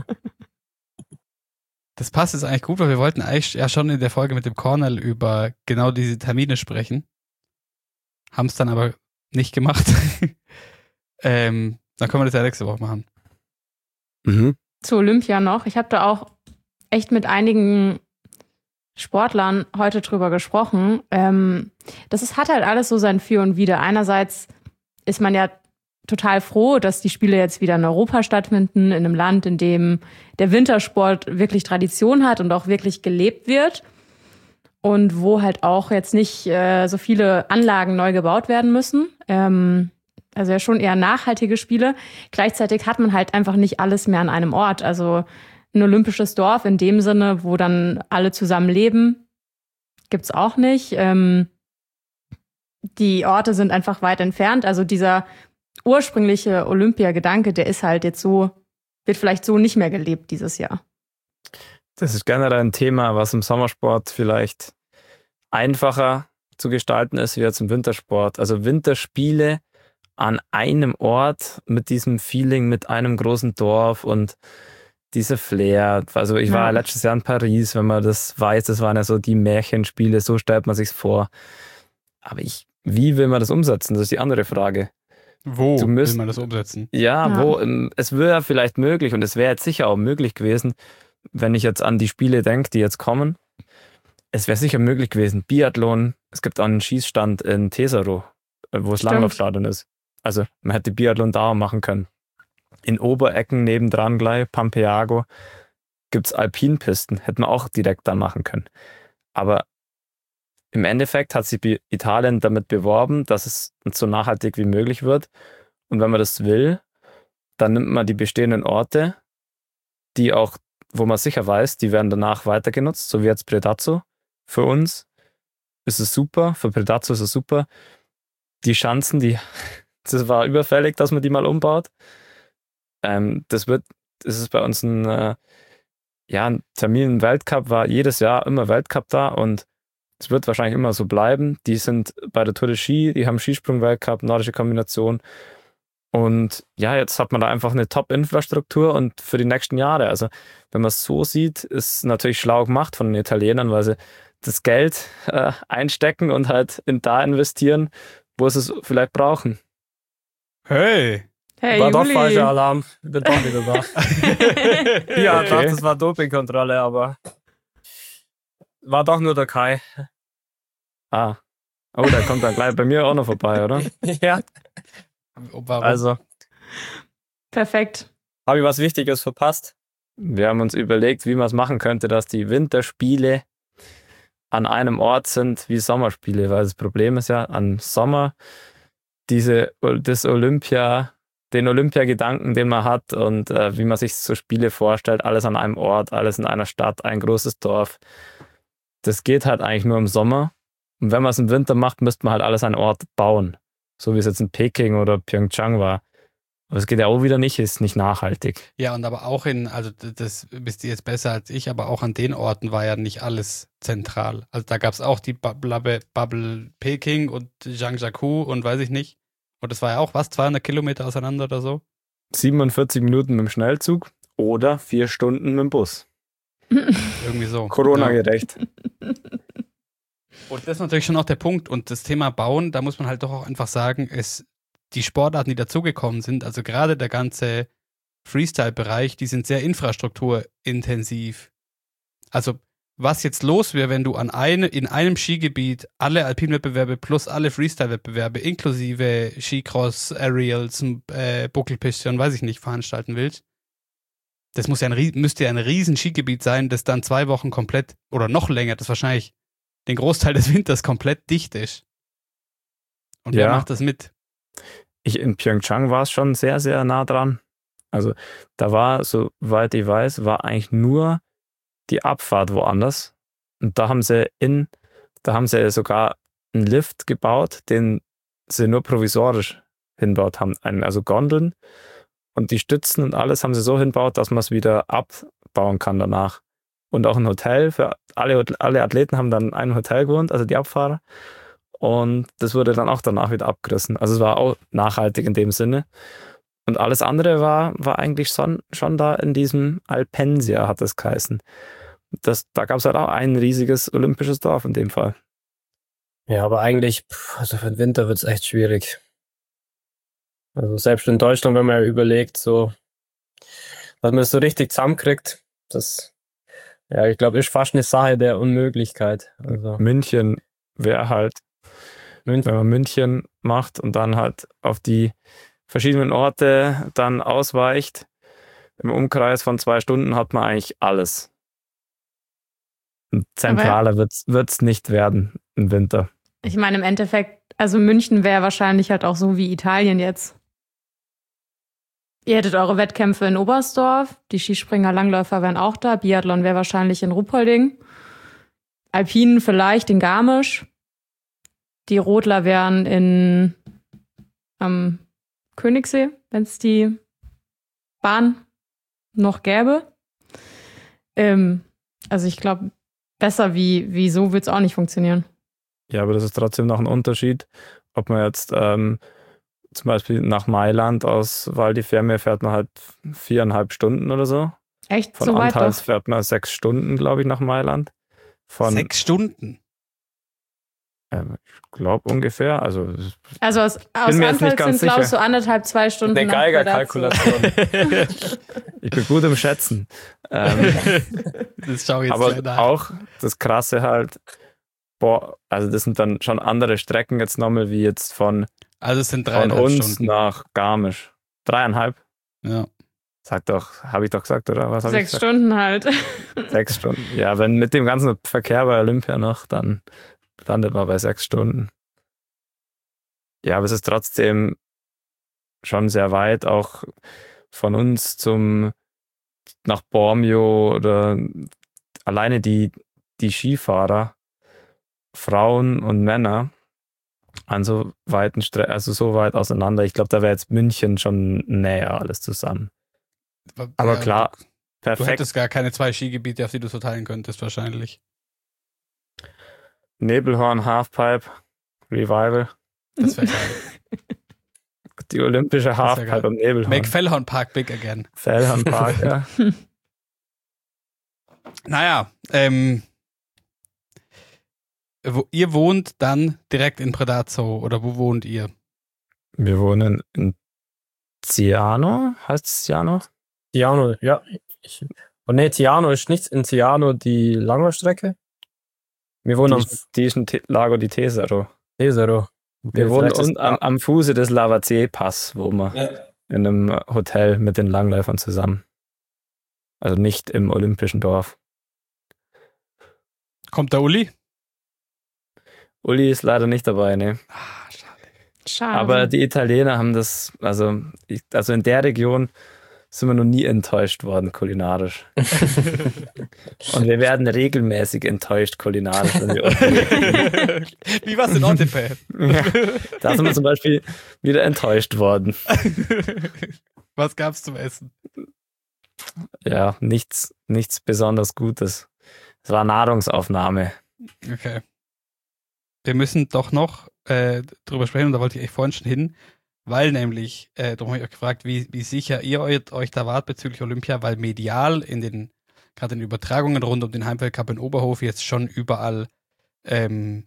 [SPEAKER 3] Das passt jetzt eigentlich gut, weil wir wollten eigentlich ja schon in der Folge mit dem Cornell über genau diese Termine sprechen. Haben es dann aber nicht gemacht. ähm, dann können wir das ja nächste Woche machen.
[SPEAKER 1] Mhm.
[SPEAKER 4] Zu Olympia noch. Ich habe da auch echt mit einigen Sportlern heute drüber gesprochen. Ähm, das ist, hat halt alles so sein Für und Wider. Einerseits ist man ja total froh, dass die Spiele jetzt wieder in Europa stattfinden, in einem Land, in dem der Wintersport wirklich Tradition hat und auch wirklich gelebt wird. Und wo halt auch jetzt nicht äh, so viele Anlagen neu gebaut werden müssen. Ähm, also ja schon eher nachhaltige Spiele. Gleichzeitig hat man halt einfach nicht alles mehr an einem Ort. Also ein olympisches Dorf in dem Sinne, wo dann alle zusammen leben, gibt's auch nicht. Ähm, die Orte sind einfach weit entfernt. Also dieser ursprüngliche Olympia-Gedanke, der ist halt jetzt so, wird vielleicht so nicht mehr gelebt dieses Jahr.
[SPEAKER 1] Das ist generell ein Thema, was im Sommersport vielleicht einfacher zu gestalten ist wie jetzt im Wintersport. Also Winterspiele an einem Ort mit diesem Feeling, mit einem großen Dorf und diese Flair. Also ich war
[SPEAKER 4] Ja.
[SPEAKER 1] letztes Jahr in Paris, wenn man das weiß, das waren ja so die Märchenspiele, so stellt man sich's vor. Aber ich, wie will man das umsetzen? Das ist die andere Frage.
[SPEAKER 3] Wo
[SPEAKER 1] Du müsst-
[SPEAKER 3] will man das umsetzen?
[SPEAKER 1] Ja,
[SPEAKER 4] Ja.
[SPEAKER 1] wo, ähm, es wäre vielleicht möglich und es wäre jetzt sicher auch möglich gewesen, wenn ich jetzt an die Spiele denke, die jetzt kommen. Es wäre sicher möglich gewesen, Biathlon, es gibt auch einen Schießstand in Tesero, äh, wo das
[SPEAKER 4] Stimmt.
[SPEAKER 1] Langlaufstadion ist. Also man hätte Biathlon da auch machen können. In Oberecken nebendran gleich, Pampeago, gibt es Alpinpisten, hätten wir auch direkt dann machen können. Aber im Endeffekt hat sich Bi- Italien damit beworben, dass es so nachhaltig wie möglich wird. Und wenn man das will, dann nimmt man die bestehenden Orte, die auch, wo man sicher weiß, die werden danach weiter genutzt, so wie jetzt Predazzo. Für uns ist es super, für Predazzo ist es super. Die Schanzen, die, das war überfällig, dass man die mal umbaut. Ähm, das wird, das ist bei uns ein, äh, ja, ein Termin im Weltcup, war jedes Jahr immer Weltcup da und es wird wahrscheinlich immer so bleiben. Die sind bei der Tour de Ski, die haben Skisprung-Weltcup, nordische Kombination. Und ja, jetzt hat man da einfach eine Top-Infrastruktur und für die nächsten Jahre. Also, wenn man es so sieht, ist natürlich schlau gemacht von den Italienern, weil sie das Geld äh, einstecken und halt in da investieren, wo sie es vielleicht brauchen.
[SPEAKER 3] Hey!
[SPEAKER 4] Hey,
[SPEAKER 5] war doch
[SPEAKER 4] Juli.
[SPEAKER 5] falscher Alarm. Ich bin doch wieder da. Ja, ich
[SPEAKER 1] Okay.
[SPEAKER 5] dachte, das war Dopingkontrolle, aber war doch nur der Kai.
[SPEAKER 1] Ah. Oh, der kommt dann gleich bei mir auch noch vorbei, oder?
[SPEAKER 5] Ja,
[SPEAKER 3] Warum?
[SPEAKER 5] also
[SPEAKER 4] Perfekt.
[SPEAKER 5] habe ich was Wichtiges verpasst?
[SPEAKER 1] Wir haben uns überlegt, wie man es machen könnte, dass die Winterspiele an einem Ort sind wie Sommerspiele, weil das Problem ist ja, an Sommer diese, das Olympia, den Olympiagedanken, den man hat und äh, wie man sich so Spiele vorstellt, alles an einem Ort, alles in einer Stadt, ein großes Dorf. Das geht halt eigentlich nur im Sommer. Und wenn man es im Winter macht, müsste man halt alles an einen Ort bauen. So wie es jetzt in Peking oder Pyeongchang war. Aber es geht ja auch wieder nicht, ist nicht nachhaltig.
[SPEAKER 3] Ja, und aber auch in, also d- das wisst ihr jetzt besser als ich, aber auch an den Orten war ja nicht alles zentral. Also da gab es auch die Bubble, Bubble Peking und Zhangjiakou und weiß ich nicht. Und das war ja auch, was, zweihundert Kilometer auseinander oder so?
[SPEAKER 1] siebenundvierzig Minuten mit dem Schnellzug oder vier Stunden mit dem Bus.
[SPEAKER 3] Irgendwie so. Ja.
[SPEAKER 1] Corona-gerecht.
[SPEAKER 3] Und das ist natürlich schon auch der Punkt. Und das Thema Bauen, da muss man halt doch auch einfach sagen, es, die Sportarten, die dazugekommen sind, also gerade der ganze Freestyle-Bereich, die sind sehr infrastrukturintensiv. Also was jetzt los wäre, wenn du an eine, in einem Skigebiet alle Alpinwettbewerbe plus alle Freestyle-Wettbewerbe inklusive Skicross, Aerials, äh, Buckelpiste und weiß ich nicht veranstalten willst. Das muss ja ein, rie- müsste ja ein riesen Skigebiet sein, das dann zwei Wochen komplett oder noch länger, das wahrscheinlich den Großteil des Winters komplett dicht ist. Und wer
[SPEAKER 1] Ja.
[SPEAKER 3] macht das mit?
[SPEAKER 1] Ich, in Pyeongchang war es schon sehr, sehr nah dran. Also da war, soweit ich weiß, war eigentlich nur die Abfahrt woanders. Und da haben sie in, da haben sie sogar einen Lift gebaut, den sie nur provisorisch hinbaut haben. Einen, also Gondeln und die Stützen und alles haben sie so hinbaut, dass man es wieder abbauen kann danach. Und auch ein Hotel für alle, alle Athleten haben dann in einem Hotel gewohnt, also die Abfahrer. Und das wurde dann auch danach wieder abgerissen. Also es war auch nachhaltig in dem Sinne. Und alles andere war, war eigentlich schon, schon da in diesem Alpensia, hat es geheißen. Das, da gab es halt auch ein riesiges olympisches Dorf in dem Fall.
[SPEAKER 5] Ja, aber eigentlich, pff, also für den Winter wird es echt schwierig. Also selbst in Deutschland, wenn man ja überlegt, so, dass man das so richtig zusammenkriegt, das, ja, ich glaube, ist fast eine Sache der Unmöglichkeit. Also
[SPEAKER 1] München wäre halt,
[SPEAKER 5] München,
[SPEAKER 1] wenn man München macht und dann halt auf die verschiedenen Orte dann ausweicht, im Umkreis von zwei Stunden hat man eigentlich alles. Und zentraler wird es nicht werden im Winter.
[SPEAKER 4] Ich meine, im Endeffekt, also München wäre wahrscheinlich halt auch so wie Italien jetzt. Ihr hättet eure Wettkämpfe in Oberstdorf, die Skispringer, Langläufer wären auch da, Biathlon wäre wahrscheinlich in Ruppolding, Alpinen vielleicht in Garmisch, die Rodler wären in am Königssee, wenn es die Bahn noch gäbe. Ähm, also ich glaube, besser wie, wie so wird es auch nicht funktionieren.
[SPEAKER 1] Ja, aber das ist trotzdem noch ein Unterschied, ob man jetzt ähm, zum Beispiel nach Mailand aus Val di Fiemme fährt man halt viereinhalb Stunden oder so.
[SPEAKER 4] Echt?
[SPEAKER 1] Von
[SPEAKER 4] So weit
[SPEAKER 1] Antals
[SPEAKER 4] doch?
[SPEAKER 1] fährt man sechs Stunden, glaube ich, nach Mailand. Von,
[SPEAKER 3] Sechs Stunden.
[SPEAKER 1] ähm, ich glaube ungefähr, also
[SPEAKER 4] Also aus, aus
[SPEAKER 1] mir jetzt nicht
[SPEAKER 4] Antals
[SPEAKER 1] ganz
[SPEAKER 4] sind, glaube ich,
[SPEAKER 1] sicher.
[SPEAKER 4] so anderthalb, zwei Stunden.
[SPEAKER 5] Eine
[SPEAKER 4] nach
[SPEAKER 5] Geigerkalkulation.
[SPEAKER 1] ich bin gut im Schätzen. Ähm,
[SPEAKER 3] Das schaue ich jetzt
[SPEAKER 1] aber
[SPEAKER 3] gleich nach.
[SPEAKER 1] auch das Krasse halt, boah, also das sind dann schon andere Strecken jetzt nochmal, wie jetzt von,
[SPEAKER 3] Also es sind
[SPEAKER 1] von
[SPEAKER 3] dreieinhalb
[SPEAKER 1] uns
[SPEAKER 3] Stunden.
[SPEAKER 1] nach Garmisch. Dreieinhalb?
[SPEAKER 3] Ja.
[SPEAKER 1] Sag doch, habe ich doch gesagt, oder was habe ich
[SPEAKER 4] Sechs
[SPEAKER 1] gesagt?
[SPEAKER 4] Stunden halt.
[SPEAKER 1] Sechs Stunden. Ja, wenn mit dem ganzen Verkehr bei Olympia noch, dann landet man bei sechs Stunden. Ja, aber es ist trotzdem schon sehr weit, auch von uns zum nach Bormio oder alleine die, die Skifahrer, Frauen und Männer an so weiten Stre also so weit auseinander. Ich glaube, da wäre jetzt München schon näher alles zusammen. Aber
[SPEAKER 3] Ja,
[SPEAKER 1] klar,
[SPEAKER 3] Du, du
[SPEAKER 1] perfekt.
[SPEAKER 3] hättest gar keine zwei Skigebiete, auf die du so teilen könntest, wahrscheinlich.
[SPEAKER 1] Nebelhorn, Halfpipe, Revival,
[SPEAKER 3] Das wäre geil.
[SPEAKER 1] die olympische
[SPEAKER 3] wär
[SPEAKER 1] Halfpipe
[SPEAKER 3] geil.
[SPEAKER 1] am Nebelhorn.
[SPEAKER 3] Make Fellhorn Park big again.
[SPEAKER 1] Fellhorn Park, ja.
[SPEAKER 3] Naja, ähm, wo, ihr wohnt dann direkt in Predazzo oder wo wohnt ihr?
[SPEAKER 1] Wir wohnen in Ciano, heißt es Ciano?
[SPEAKER 5] Tiano, ja. Ich, oh nee, Tiano ist nichts. In Tiano die Langlaufstrecke. Wir wohnen am
[SPEAKER 1] Die, die ist ein Te- Lago di Tesero.
[SPEAKER 5] Tesero.
[SPEAKER 1] Wir wohnen un, am, am Fuße des Lavazier-Pass, wo wir
[SPEAKER 5] Ja.
[SPEAKER 1] in einem Hotel mit den Langläufern zusammen. Also nicht im Olympischen Dorf.
[SPEAKER 3] Kommt der Uli?
[SPEAKER 1] Uli ist leider nicht dabei, ne?
[SPEAKER 3] Ah, schade.
[SPEAKER 4] Schade.
[SPEAKER 1] Aber die Italiener haben das, also, ich, also in der Region sind wir noch nie enttäuscht worden kulinarisch. Und wir werden regelmäßig enttäuscht kulinarisch, wenn wir unterwegs sind.
[SPEAKER 3] Wie war's in Ottepe?
[SPEAKER 1] Ja, da sind wir zum Beispiel wieder enttäuscht worden.
[SPEAKER 3] Was gab's zum Essen?
[SPEAKER 1] Ja, nichts, nichts besonders Gutes. Es war Nahrungsaufnahme.
[SPEAKER 3] Okay. Wir müssen doch noch äh, drüber sprechen, und da wollte ich echt vorhin schon hin, weil nämlich, äh, darum habe ich euch gefragt, wie, wie sicher ihr euch, euch da wart bezüglich Olympia, weil medial in den, gerade in den Übertragungen rund um den Heimweltcup in Oberhof jetzt schon überall ähm,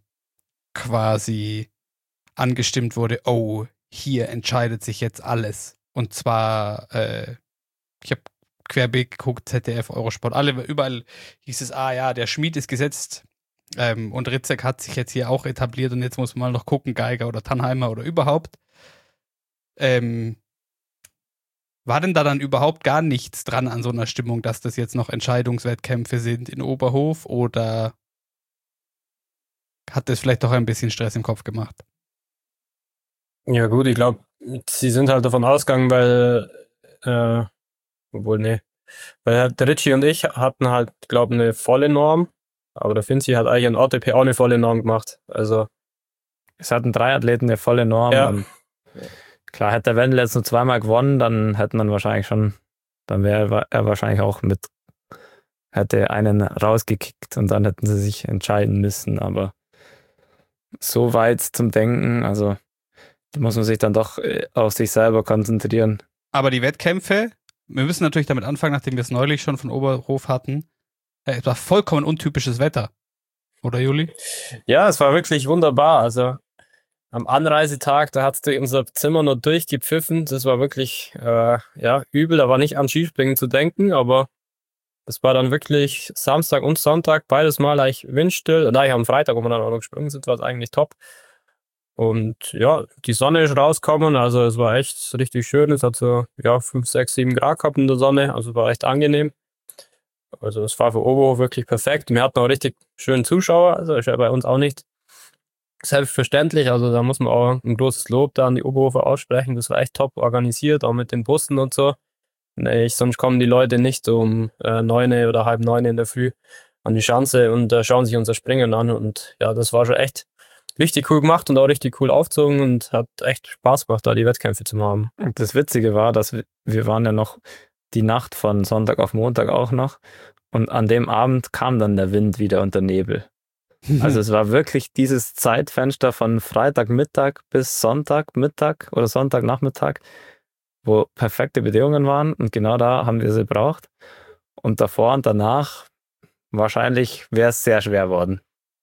[SPEAKER 3] quasi angestimmt wurde, oh, hier entscheidet sich jetzt alles. Und zwar, äh, ich habe querbeet geguckt, Z D F, Eurosport, alle, überall hieß es, ah ja, der Schmied ist gesetzt, ähm, und Ritzek hat sich jetzt hier auch etabliert und jetzt muss man mal noch gucken, Geiger oder Tannheimer oder überhaupt. Ähm, war denn da dann überhaupt gar nichts dran an so einer Stimmung, dass das jetzt noch Entscheidungswettkämpfe sind in Oberhof, oder hat das vielleicht doch ein bisschen Stress im Kopf gemacht?
[SPEAKER 5] Ja gut, ich glaube, sie sind halt davon ausgegangen, weil, äh, obwohl, nee, weil der Ritchie und ich hatten halt, glaube eine volle Norm, aber der Finzi hat eigentlich in O T P auch eine volle Norm gemacht. Also,
[SPEAKER 1] Es hatten drei Athleten eine volle Norm.
[SPEAKER 5] Ja.
[SPEAKER 1] Und klar, hätte der Wendel jetzt nur zweimal gewonnen, dann hätten man wahrscheinlich schon, dann wäre er wahrscheinlich auch mit, hätte einen rausgekickt und dann hätten sie sich entscheiden müssen. Aber so weit zum Denken, also da muss man sich dann doch äh, auf sich selber konzentrieren.
[SPEAKER 3] Aber die Wettkämpfe, wir müssen natürlich damit anfangen, nachdem wir es neulich schon von Oberhof hatten, äh, es war vollkommen untypisches Wetter. Oder, Juli?
[SPEAKER 5] ja, es war wirklich wunderbar. Also, am Anreisetag, da hat's durch unser Zimmer nur durchgepfiffen. Das war wirklich, äh, ja, übel. Da war nicht an Skispringen zu denken, aber das war dann wirklich Samstag und Sonntag, beides Mal eigentlich windstill. Und eigentlich am Freitag, wo wir dann auch noch gesprungen sind, war es eigentlich top. Und ja, die Sonne ist rausgekommen, also es war echt richtig schön. Es hat so, ja, fünf, sechs, sieben Grad gehabt in der Sonne, also war echt angenehm. Also es war für Oberhof wirklich perfekt. Wir hatten auch richtig schönen Zuschauer, also ist ja bei uns auch nicht selbstverständlich. Also da muss man auch ein großes Lob da an die Oberhofer aussprechen. Das war echt top organisiert, auch mit den Bussen und so. Nee, ich, sonst kommen die Leute nicht um äh, neun oder halb neun in der Früh an die Schanze und äh, schauen sich unser Springen an. Und ja, das war schon echt richtig cool gemacht und auch richtig cool aufgezogen und hat echt Spaß gemacht, da die Wettkämpfe zu haben.
[SPEAKER 1] Und das Witzige war, dass wir, wir waren ja noch die Nacht von Sonntag auf Montag auch noch. Und an dem Abend kam dann der Wind wieder und der Nebel. Also es war wirklich dieses Zeitfenster von Freitagmittag bis Sonntagmittag oder Sonntagnachmittag, wo perfekte Bedingungen waren. Und genau da haben wir sie gebraucht. Und davor und danach wahrscheinlich wäre es sehr schwer worden.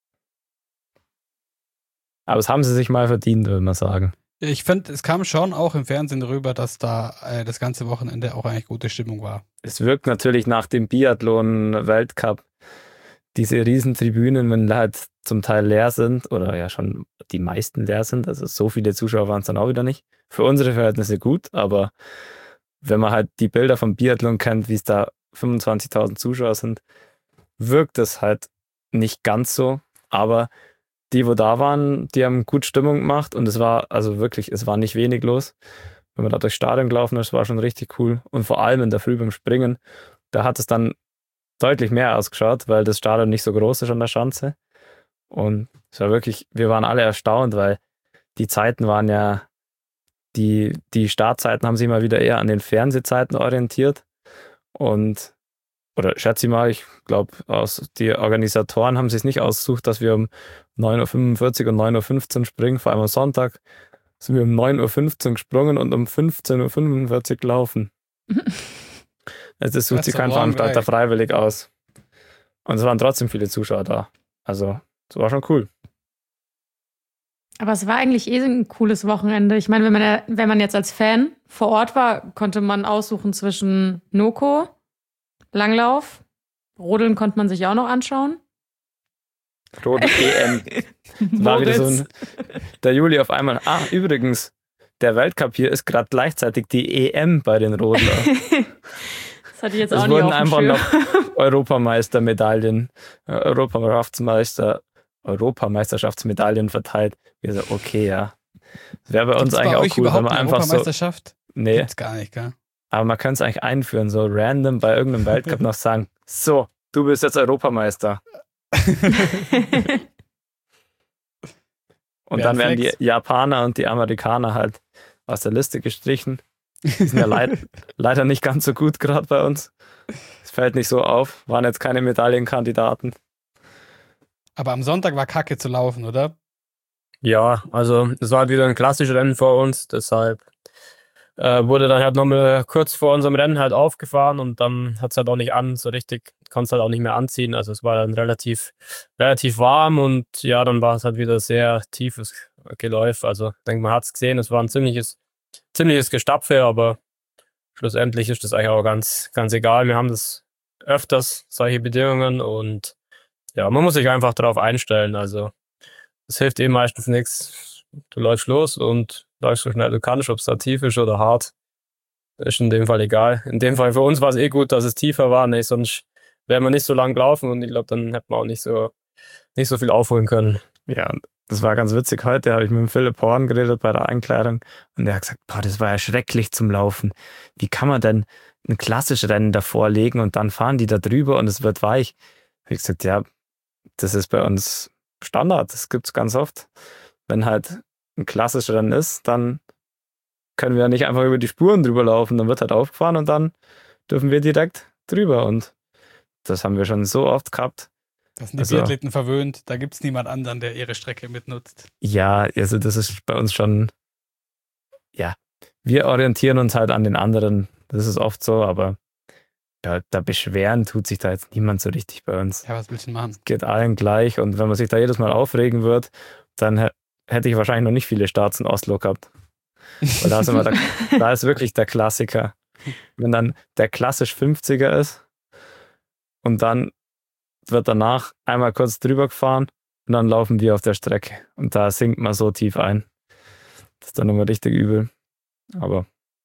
[SPEAKER 1] Aber es haben sie sich mal verdient, würde man sagen.
[SPEAKER 3] Ich finde, es kam schon auch im Fernsehen rüber, dass da äh, das ganze Wochenende auch eigentlich gute Stimmung war.
[SPEAKER 1] Es wirkt natürlich nach dem Biathlon-Weltcup, diese Riesentribünen, wenn halt zum Teil leer sind oder ja schon die meisten leer sind, also so viele Zuschauer waren es dann auch wieder nicht. Für unsere Verhältnisse gut, aber wenn man halt die Bilder vom Biathlon kennt, wie es da fünfundzwanzigtausend Zuschauer sind, wirkt es halt nicht ganz so, aber die, wo da waren, die haben gut Stimmung gemacht und es war, also wirklich, es war nicht wenig los. Wenn man da durchs Stadion gelaufen ist, war schon richtig cool. Und vor allem in der Früh beim Springen, da hat es dann deutlich mehr ausgeschaut, weil das Stadion nicht so groß ist an der Schanze. Und es war wirklich, wir waren alle erstaunt, weil die Zeiten waren ja, die, die Startzeiten haben sich mal wieder eher an den Fernsehzeiten orientiert. Und Oder schätze ich mal, ich glaube, die Organisatoren haben sich nicht ausgesucht, dass wir um neun Uhr fünfundvierzig und neun Uhr fünfzehn springen. Vor allem am Sonntag sind wir um neun Uhr fünfzehn gesprungen und um fünfzehn Uhr fünfundvierzig laufen. Also das sucht sich kein Veranstalter freiwillig aus. Und es waren trotzdem viele Zuschauer da. Also, es war schon cool.
[SPEAKER 4] Aber es war eigentlich eh ein cooles Wochenende. Ich meine, wenn man, wenn man jetzt als Fan vor Ort war, konnte man aussuchen zwischen Noko, Langlauf, Rodeln konnte man sich auch noch anschauen.
[SPEAKER 1] Rodel E M. War wieder so ein, der Juli auf einmal, ah, übrigens, der Weltcup hier ist gerade gleichzeitig die E M bei den Rodlern.
[SPEAKER 4] Das hatte ich jetzt
[SPEAKER 1] es
[SPEAKER 4] auch nicht
[SPEAKER 1] wurden
[SPEAKER 4] auf dem
[SPEAKER 1] einfach
[SPEAKER 4] Schirm.
[SPEAKER 1] noch Europameistermedaillen, äh, Europameisterschaftsmeister, Europameisterschaftsmedaillen verteilt. Wir so, okay, ja. Das wäre bei uns
[SPEAKER 3] Gibt's
[SPEAKER 1] eigentlich
[SPEAKER 3] bei
[SPEAKER 1] auch
[SPEAKER 3] euch
[SPEAKER 1] cool, wenn
[SPEAKER 3] überhaupt
[SPEAKER 1] man
[SPEAKER 3] eine
[SPEAKER 1] einfach so.
[SPEAKER 3] Europameisterschaft?
[SPEAKER 1] Nee,
[SPEAKER 3] Gibt's gar nicht, gell?
[SPEAKER 1] aber man könnte es eigentlich einführen, so random bei irgendeinem Weltcup noch sagen, so, du bist jetzt Europameister. Und
[SPEAKER 3] Wär
[SPEAKER 1] dann
[SPEAKER 3] ein
[SPEAKER 1] werden die
[SPEAKER 3] Flex.
[SPEAKER 1] Japaner und die Amerikaner halt aus der Liste gestrichen. Die sind ja leid, leider nicht ganz so gut gerade bei uns. Es fällt nicht so auf, waren jetzt keine Medaillenkandidaten.
[SPEAKER 3] Aber am Sonntag war Kacke zu laufen, oder?
[SPEAKER 5] Ja, also es war halt wieder ein klassisches Rennen vor uns, deshalb äh, wurde dann halt nochmal kurz vor unserem Rennen halt aufgefahren und dann hat es halt auch nicht an, so richtig, konntest halt auch nicht mehr anziehen, also es war dann relativ, relativ warm und ja, dann war es halt wieder sehr tiefes Geläuf, also ich denke, man hat es gesehen, es war ein ziemliches, ziemliches Gestapfe, aber schlussendlich ist das eigentlich auch ganz, ganz egal, wir haben das öfters, solche Bedingungen und ja, man muss sich einfach darauf einstellen, also es hilft eben meistens nichts. Du läufst los und läufst so schnell du kannst, ob es da tief ist oder hart. Ist in dem Fall egal. In dem Fall für uns war es eh gut, dass es tiefer war, nee, sonst wären wir nicht so lang gelaufen und ich glaube, dann hätten wir auch nicht so, nicht so viel aufholen können.
[SPEAKER 1] Ja, das war ganz witzig. Heute habe ich mit dem Philipp Horn geredet bei der Einkleidung und der hat gesagt, boah, das war ja schrecklich zum Laufen. Wie kann man denn ein klassisches Rennen davor legen und dann fahren die da drüber und es wird weich? Ich habe gesagt, ja, das ist bei uns Standard, das gibt es ganz oft. Wenn halt ein klassischer Rennen ist, dann können wir nicht einfach über die Spuren drüber laufen, dann wird halt aufgefahren und dann dürfen wir direkt drüber und das haben wir schon so oft gehabt.
[SPEAKER 3] Das sind die
[SPEAKER 1] Also-
[SPEAKER 3] Biathleten verwöhnt, da gibt es niemand anderen, der ihre Strecke mitnutzt.
[SPEAKER 1] Ja, also das ist bei uns schon, ja, wir orientieren uns halt an den anderen, das ist oft so, aber ja, da beschweren tut sich da jetzt niemand so richtig bei uns.
[SPEAKER 3] Ja, was willst du denn machen?
[SPEAKER 1] Geht allen gleich und wenn man sich da jedes Mal aufregen wird, dann hä- hätte ich wahrscheinlich noch nicht viele Starts in Oslo gehabt. Weil da ist, immer der, da ist wirklich der Klassiker. Wenn dann der klassisch fünfziger ist und dann wird danach einmal kurz drüber gefahren und dann laufen wir auf der Strecke und da sinkt man so tief ein. Das ist dann immer richtig übel. Aber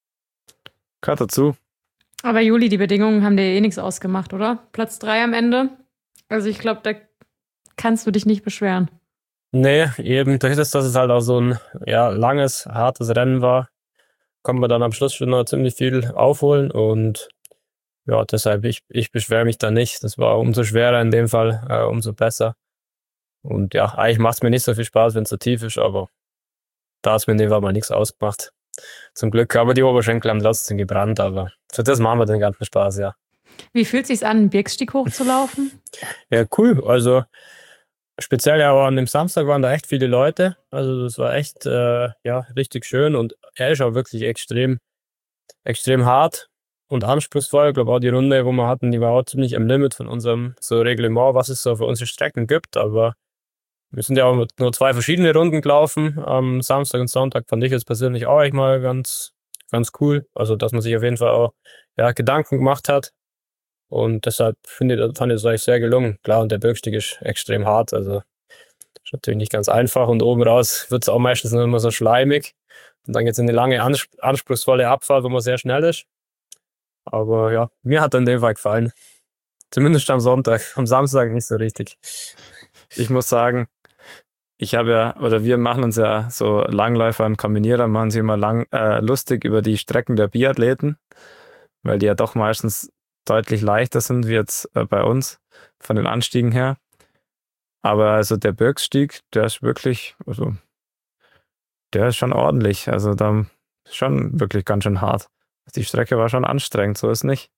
[SPEAKER 1] gehört dazu.
[SPEAKER 4] Aber Juli, die Bedingungen haben dir eh nichts ausgemacht, oder? Platz drei am Ende. Also ich glaube, da kannst du dich nicht beschweren.
[SPEAKER 5] Nee, eben durch das, dass es halt auch so ein ja, langes, hartes Rennen war, konnte man dann am Schluss schon noch ziemlich viel aufholen und ja, deshalb, ich, ich beschwere mich da nicht. Das war umso schwerer in dem Fall, äh, umso besser. Und ja, eigentlich macht es mir nicht so viel Spaß, wenn es so tief ist, aber da ist mir in dem Fall mal nichts ausgemacht. Zum Glück, aber die Oberschenkel haben trotzdem gebrannt, aber für das machen wir den ganzen Spaß, ja.
[SPEAKER 4] Wie fühlt es sich an, einen Birkstieg hochzulaufen?
[SPEAKER 5] Ja, cool. Also speziell ja auch an dem Samstag waren da echt viele Leute. Also das war echt äh, ja, richtig schön und er ist auch wirklich extrem, extrem hart und anspruchsvoll. Ich glaube auch die Runde, wo wir hatten, die war auch ziemlich am Limit von unserem so Reglement, was es so für unsere Strecken gibt. Aber wir sind ja auch nur zwei verschiedene Runden gelaufen. Am Samstag und Sonntag fand ich jetzt persönlich auch echt mal ganz, ganz cool. Also dass man sich auf jeden Fall auch ja, Gedanken gemacht hat. Und deshalb finde ich, fand ich das eigentlich sehr gelungen. Klar, und der Birkstieg ist extrem hart, also ist natürlich nicht ganz einfach. Und oben raus wird es auch meistens nur immer so schleimig. Und dann geht es in eine lange, anspr anspruchsvolle Abfahrt, wo man sehr schnell ist. Aber ja, mir hat in dem Fall gefallen. Zumindest am Sonntag, am Samstag nicht so richtig.
[SPEAKER 1] Ich muss sagen, ich habe ja, oder wir machen uns ja so Langläufer und Kombinierer, machen sich immer lang, äh, lustig über die Strecken der Biathleten, weil die ja doch meistens deutlich leichter sind wie jetzt äh, bei uns von den Anstiegen her. Aber also der Birkstieg, der ist wirklich, also der ist schon ordentlich. Also da ist schon wirklich ganz schön hart. Die Strecke war schon anstrengend, so ist nicht.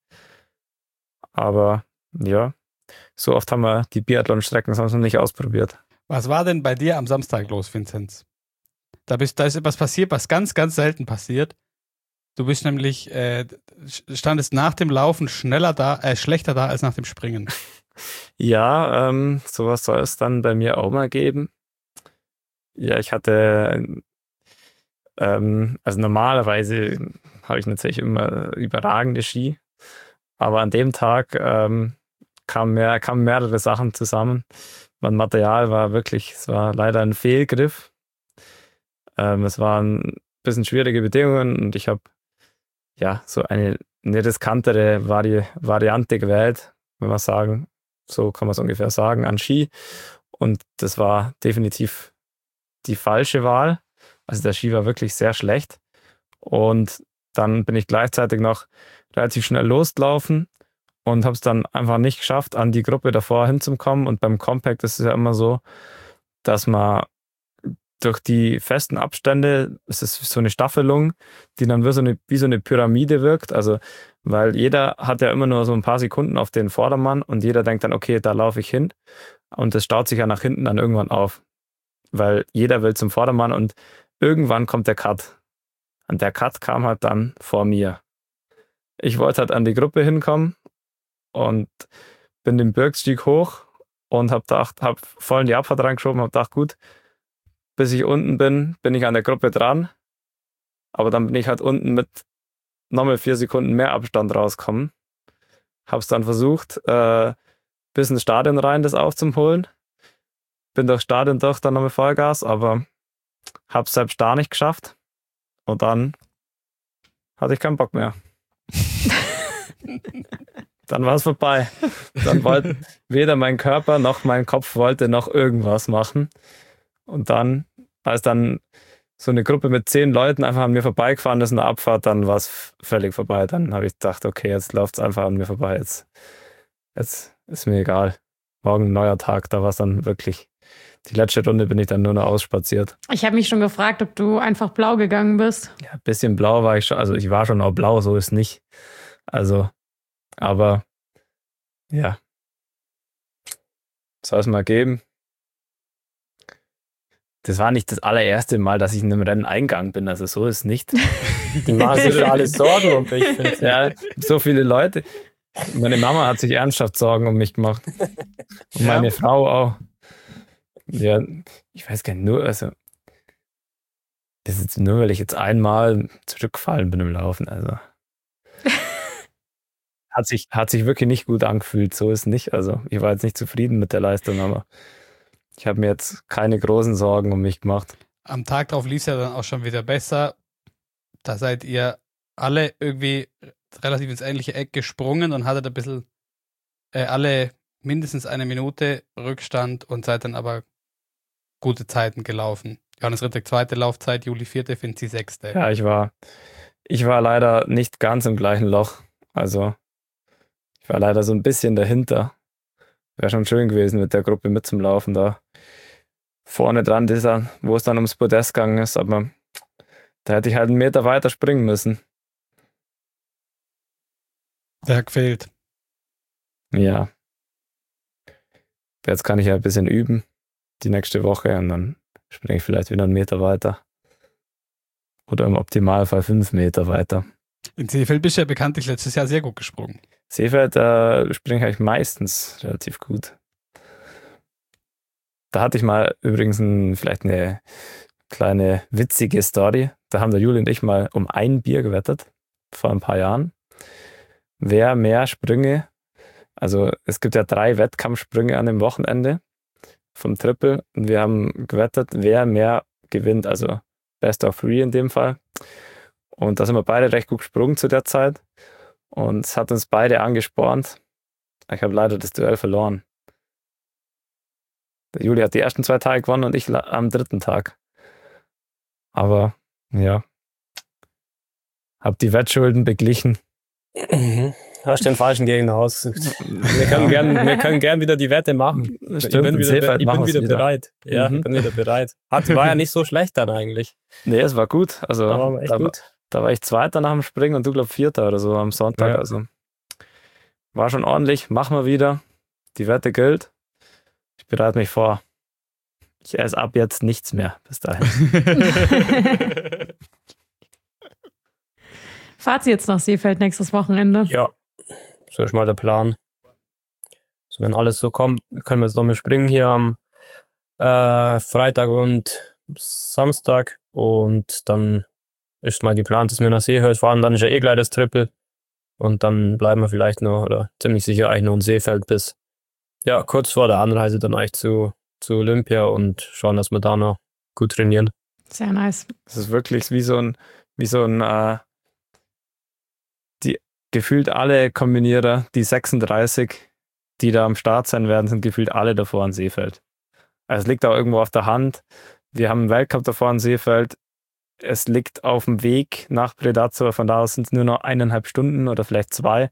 [SPEAKER 1] Aber ja, so oft haben wir die Biathlon-Strecken sonst noch nicht ausprobiert.
[SPEAKER 3] Was war denn bei dir am Samstag los, Vinzenz? Da, bist, da ist etwas passiert, was ganz, ganz selten passiert. Du bist nämlich, äh, standest nach dem Laufen schneller da, äh, schlechter da als nach dem Springen.
[SPEAKER 1] Ja, ähm, sowas soll es dann bei mir auch mal geben. Ja, ich hatte, ähm, also normalerweise habe ich natürlich immer überragende Ski, aber an dem Tag ähm, kamen mehr, kamen mehrere Sachen zusammen. Mein Material war wirklich, es war leider ein Fehlgriff. Ähm, es waren ein bisschen schwierige Bedingungen und ich habe ja so eine, eine riskantere Vari Variante gewählt, wenn man sagen, so kann man es ungefähr sagen, an Ski. Und das war definitiv die falsche Wahl. Also der Ski war wirklich sehr schlecht. Und dann bin ich gleichzeitig noch relativ schnell losgelaufen und habe es dann einfach nicht geschafft, an die Gruppe davor hinzukommen. Und beim Compact ist es ja immer so, dass man durch die festen Abstände, es ist so eine Staffelung, die dann wie so eine, wie so eine Pyramide wirkt. Also, weil jeder hat ja immer nur so ein paar Sekunden auf den Vordermann und jeder denkt dann, okay, da laufe ich hin. Und das staut sich ja nach hinten dann irgendwann auf. Weil jeder will zum Vordermann und irgendwann kommt der Cut. Und der Cut kam halt dann vor mir. Ich wollte halt an die Gruppe hinkommen und bin den Birkstieg hoch und habe gedacht, habe voll in die Abfahrt reingeschoben, habe gedacht, gut, bis ich unten bin, bin ich an der Gruppe dran. Aber dann bin ich halt unten mit nochmal vier Sekunden mehr Abstand rauskommen. Hab's dann versucht, äh, bis ins Stadion rein, das aufzuholen. Bin durchs Stadion durch, dann nochmal Vollgas, aber hab's selbst da nicht geschafft. Und dann hatte ich keinen Bock mehr. Dann war es vorbei. Dann wollte weder mein Körper noch mein Kopf wollte noch irgendwas machen. Und dann, als dann so eine Gruppe mit zehn Leuten einfach an mir vorbeigefahren ist in der Abfahrt, dann war es völlig vorbei. Dann habe ich gedacht, okay, jetzt läuft es einfach an mir vorbei. Jetzt, jetzt ist mir egal. Morgen ein neuer Tag, da war es dann wirklich. Die letzte Runde bin ich dann nur noch ausspaziert.
[SPEAKER 4] Ich habe mich schon gefragt, ob du einfach blau gegangen bist.
[SPEAKER 1] Ja, ein bisschen blau war ich schon. Also ich war schon auch blau, so ist nicht. Also, aber ja. Soll es mal geben. Das war nicht das allererste Mal, dass ich in einem Rennen eingegangen bin. Also so ist es nicht.
[SPEAKER 5] Die machen sich schon alle Sorgen um mich.
[SPEAKER 1] Ja, so viele Leute. Meine Mama hat sich ernsthaft Sorgen um mich gemacht. Und
[SPEAKER 3] Ja.
[SPEAKER 1] meine Frau auch. Ja, ich weiß gar nicht, nur, also das ist jetzt nur, weil ich jetzt einmal zurückgefallen bin im Laufen. Also hat sich, hat sich wirklich nicht gut angefühlt. So ist es nicht. Also ich war jetzt nicht zufrieden mit der Leistung, aber ich habe mir jetzt keine großen Sorgen um mich gemacht.
[SPEAKER 3] Am Tag drauf lief es ja dann auch schon wieder besser. Da seid ihr alle irgendwie relativ ins ähnliche Eck gesprungen und hattet ein bisschen äh, alle mindestens eine Minute Rückstand und seid dann aber gute Zeiten gelaufen. Johannes Rittek zweite Laufzeit, Juli vierte, Finzi sechste.
[SPEAKER 1] Ja, ich war, ich war leider nicht ganz im gleichen Loch. Also ich war leider so ein bisschen dahinter. Wäre schon schön gewesen, mit der Gruppe mitzulaufen da. Vorne dran, dieser, wo es dann ums Podest gegangen ist, aber da hätte ich halt einen Meter weiter springen müssen.
[SPEAKER 3] Der hat gefehlt.
[SPEAKER 1] Ja. Jetzt kann ich ja ein bisschen üben, die nächste Woche, und dann springe ich vielleicht wieder einen Meter weiter. Oder im Optimalfall fünf Meter weiter.
[SPEAKER 3] In Seefeld bist du ja bekanntlich letztes Jahr sehr gut gesprungen.
[SPEAKER 1] Seefeld äh, springe ich meistens relativ gut. Da hatte ich mal übrigens ein, vielleicht eine kleine witzige Story. Da haben der Juli und ich mal um ein Bier gewettet, vor ein paar Jahren. Wer mehr Sprünge, also es gibt ja drei Wettkampfsprünge an dem Wochenende vom Triple, und wir haben gewettet, wer mehr gewinnt, also Best of Three in dem Fall. Und da sind wir beide recht gut gesprungen zu der Zeit, und es hat uns beide angespornt. Ich habe leider das Duell verloren. Der Juli hat die ersten zwei Tage gewonnen und ich am dritten Tag. Aber ja, habe die Wettschulden beglichen.
[SPEAKER 5] Mhm. Hast den falschen Gegner ausgesucht. Wir können gern, wir können gern wieder die Wette machen.
[SPEAKER 1] Stimmt,
[SPEAKER 5] ich bin wieder,
[SPEAKER 1] Seefeld
[SPEAKER 5] ich
[SPEAKER 1] machen
[SPEAKER 5] bin
[SPEAKER 1] wir's
[SPEAKER 5] wieder,
[SPEAKER 1] wieder.
[SPEAKER 5] bereit. Ja,
[SPEAKER 1] Mhm.
[SPEAKER 5] ich bin wieder bereit. Hat, war ja nicht so schlecht dann eigentlich.
[SPEAKER 1] Nee, es war gut. Also
[SPEAKER 5] Da waren wir echt
[SPEAKER 1] da,
[SPEAKER 5] gut.
[SPEAKER 1] da war ich Zweiter nach dem Springen und du, glaub, Vierter oder so am Sonntag.
[SPEAKER 5] Ja.
[SPEAKER 1] Also war schon ordentlich. Machen wir wieder. Die Wette gilt. Ich bereite mich vor. Ich esse ab jetzt nichts mehr bis dahin.
[SPEAKER 4] Fahrt sie jetzt nach Seefeld nächstes Wochenende?
[SPEAKER 5] Ja, so ist mal der Plan. So, wenn alles so kommt, können wir jetzt noch mal springen hier am äh, Freitag und Samstag, und dann ist mal geplant, dass wir nach Seefeld fahren. Dann ist ja eh gleich das Triple, und dann bleiben wir vielleicht noch, oder ziemlich sicher eigentlich noch in Seefeld bis ja, kurz vor der Anreise dann eigentlich zu, zu Olympia und schauen, dass wir da noch gut trainieren.
[SPEAKER 4] Sehr nice.
[SPEAKER 1] Es ist wirklich wie so ein, wie so ein, äh, die gefühlt alle Kombinierer, die sechsunddreißig, die da am Start sein werden, sind gefühlt alle davor an Seefeld. Also es liegt auch irgendwo auf der Hand. Wir haben einen Weltcup davor an Seefeld. Es liegt auf dem Weg nach Predazzo, von da aus sind es nur noch eineinhalb Stunden oder vielleicht zwei.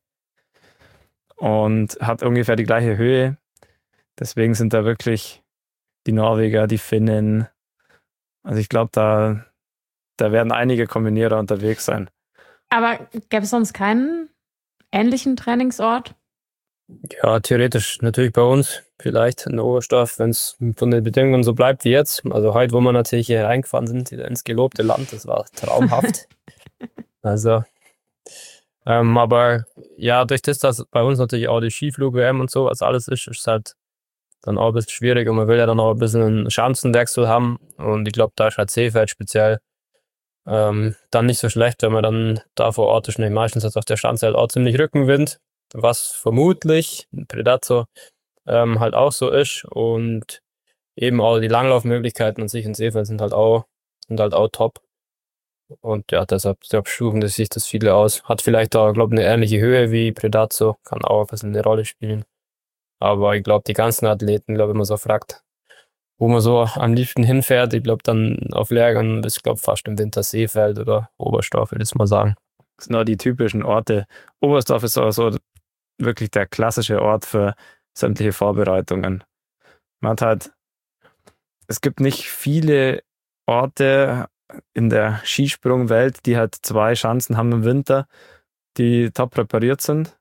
[SPEAKER 1] Und hat ungefähr die gleiche Höhe. Deswegen sind da wirklich die Norweger, die Finnen. Also ich glaube, da, da werden einige Kombinierer unterwegs sein.
[SPEAKER 4] Aber gäbe es sonst keinen ähnlichen Trainingsort?
[SPEAKER 5] Ja, theoretisch natürlich bei uns, vielleicht in Oberstdorf, wenn es von den Bedingungen so bleibt wie jetzt. Also heute, wo wir natürlich hier reingefahren sind, wieder ins gelobte Land, das war traumhaft. Also, ähm, aber ja, durch das, dass bei uns natürlich auch die Skiflug-W M und so, was alles ist, ist es halt dann auch ein bisschen schwierig, und man will ja dann auch ein bisschen einen Schanzenwechsel haben, und ich glaube, da ist halt Seefeld speziell ähm, dann nicht so schlecht, wenn man dann da vor Ort ist, nämlich meistens hat auf der Schanze halt auch ziemlich Rückenwind, was vermutlich in Predazzo ähm, halt auch so ist, und eben auch die Langlaufmöglichkeiten an sich in Seefeld sind halt auch, sind halt auch top. Und ja, deshalb, deshalb stufen das sich das viele aus. Hat vielleicht auch, glaube ich, eine ähnliche Höhe wie Predazzo, kann auch ein bisschen eine Rolle spielen. Aber ich glaube, die ganzen Athleten, glaube ich, wenn man so fragt, wo man so am liebsten hinfährt, ich glaube, dann auf Lehrgang ist, ich glaube, fast im Winter Seefeld oder Oberstdorf, würde ich mal sagen.
[SPEAKER 1] Das sind auch die typischen Orte. Oberstdorf ist auch so wirklich der klassische Ort für sämtliche Vorbereitungen. Man hat halt, es gibt nicht viele Orte in der Skisprungwelt, die halt zwei Schanzen haben im Winter, die top präpariert sind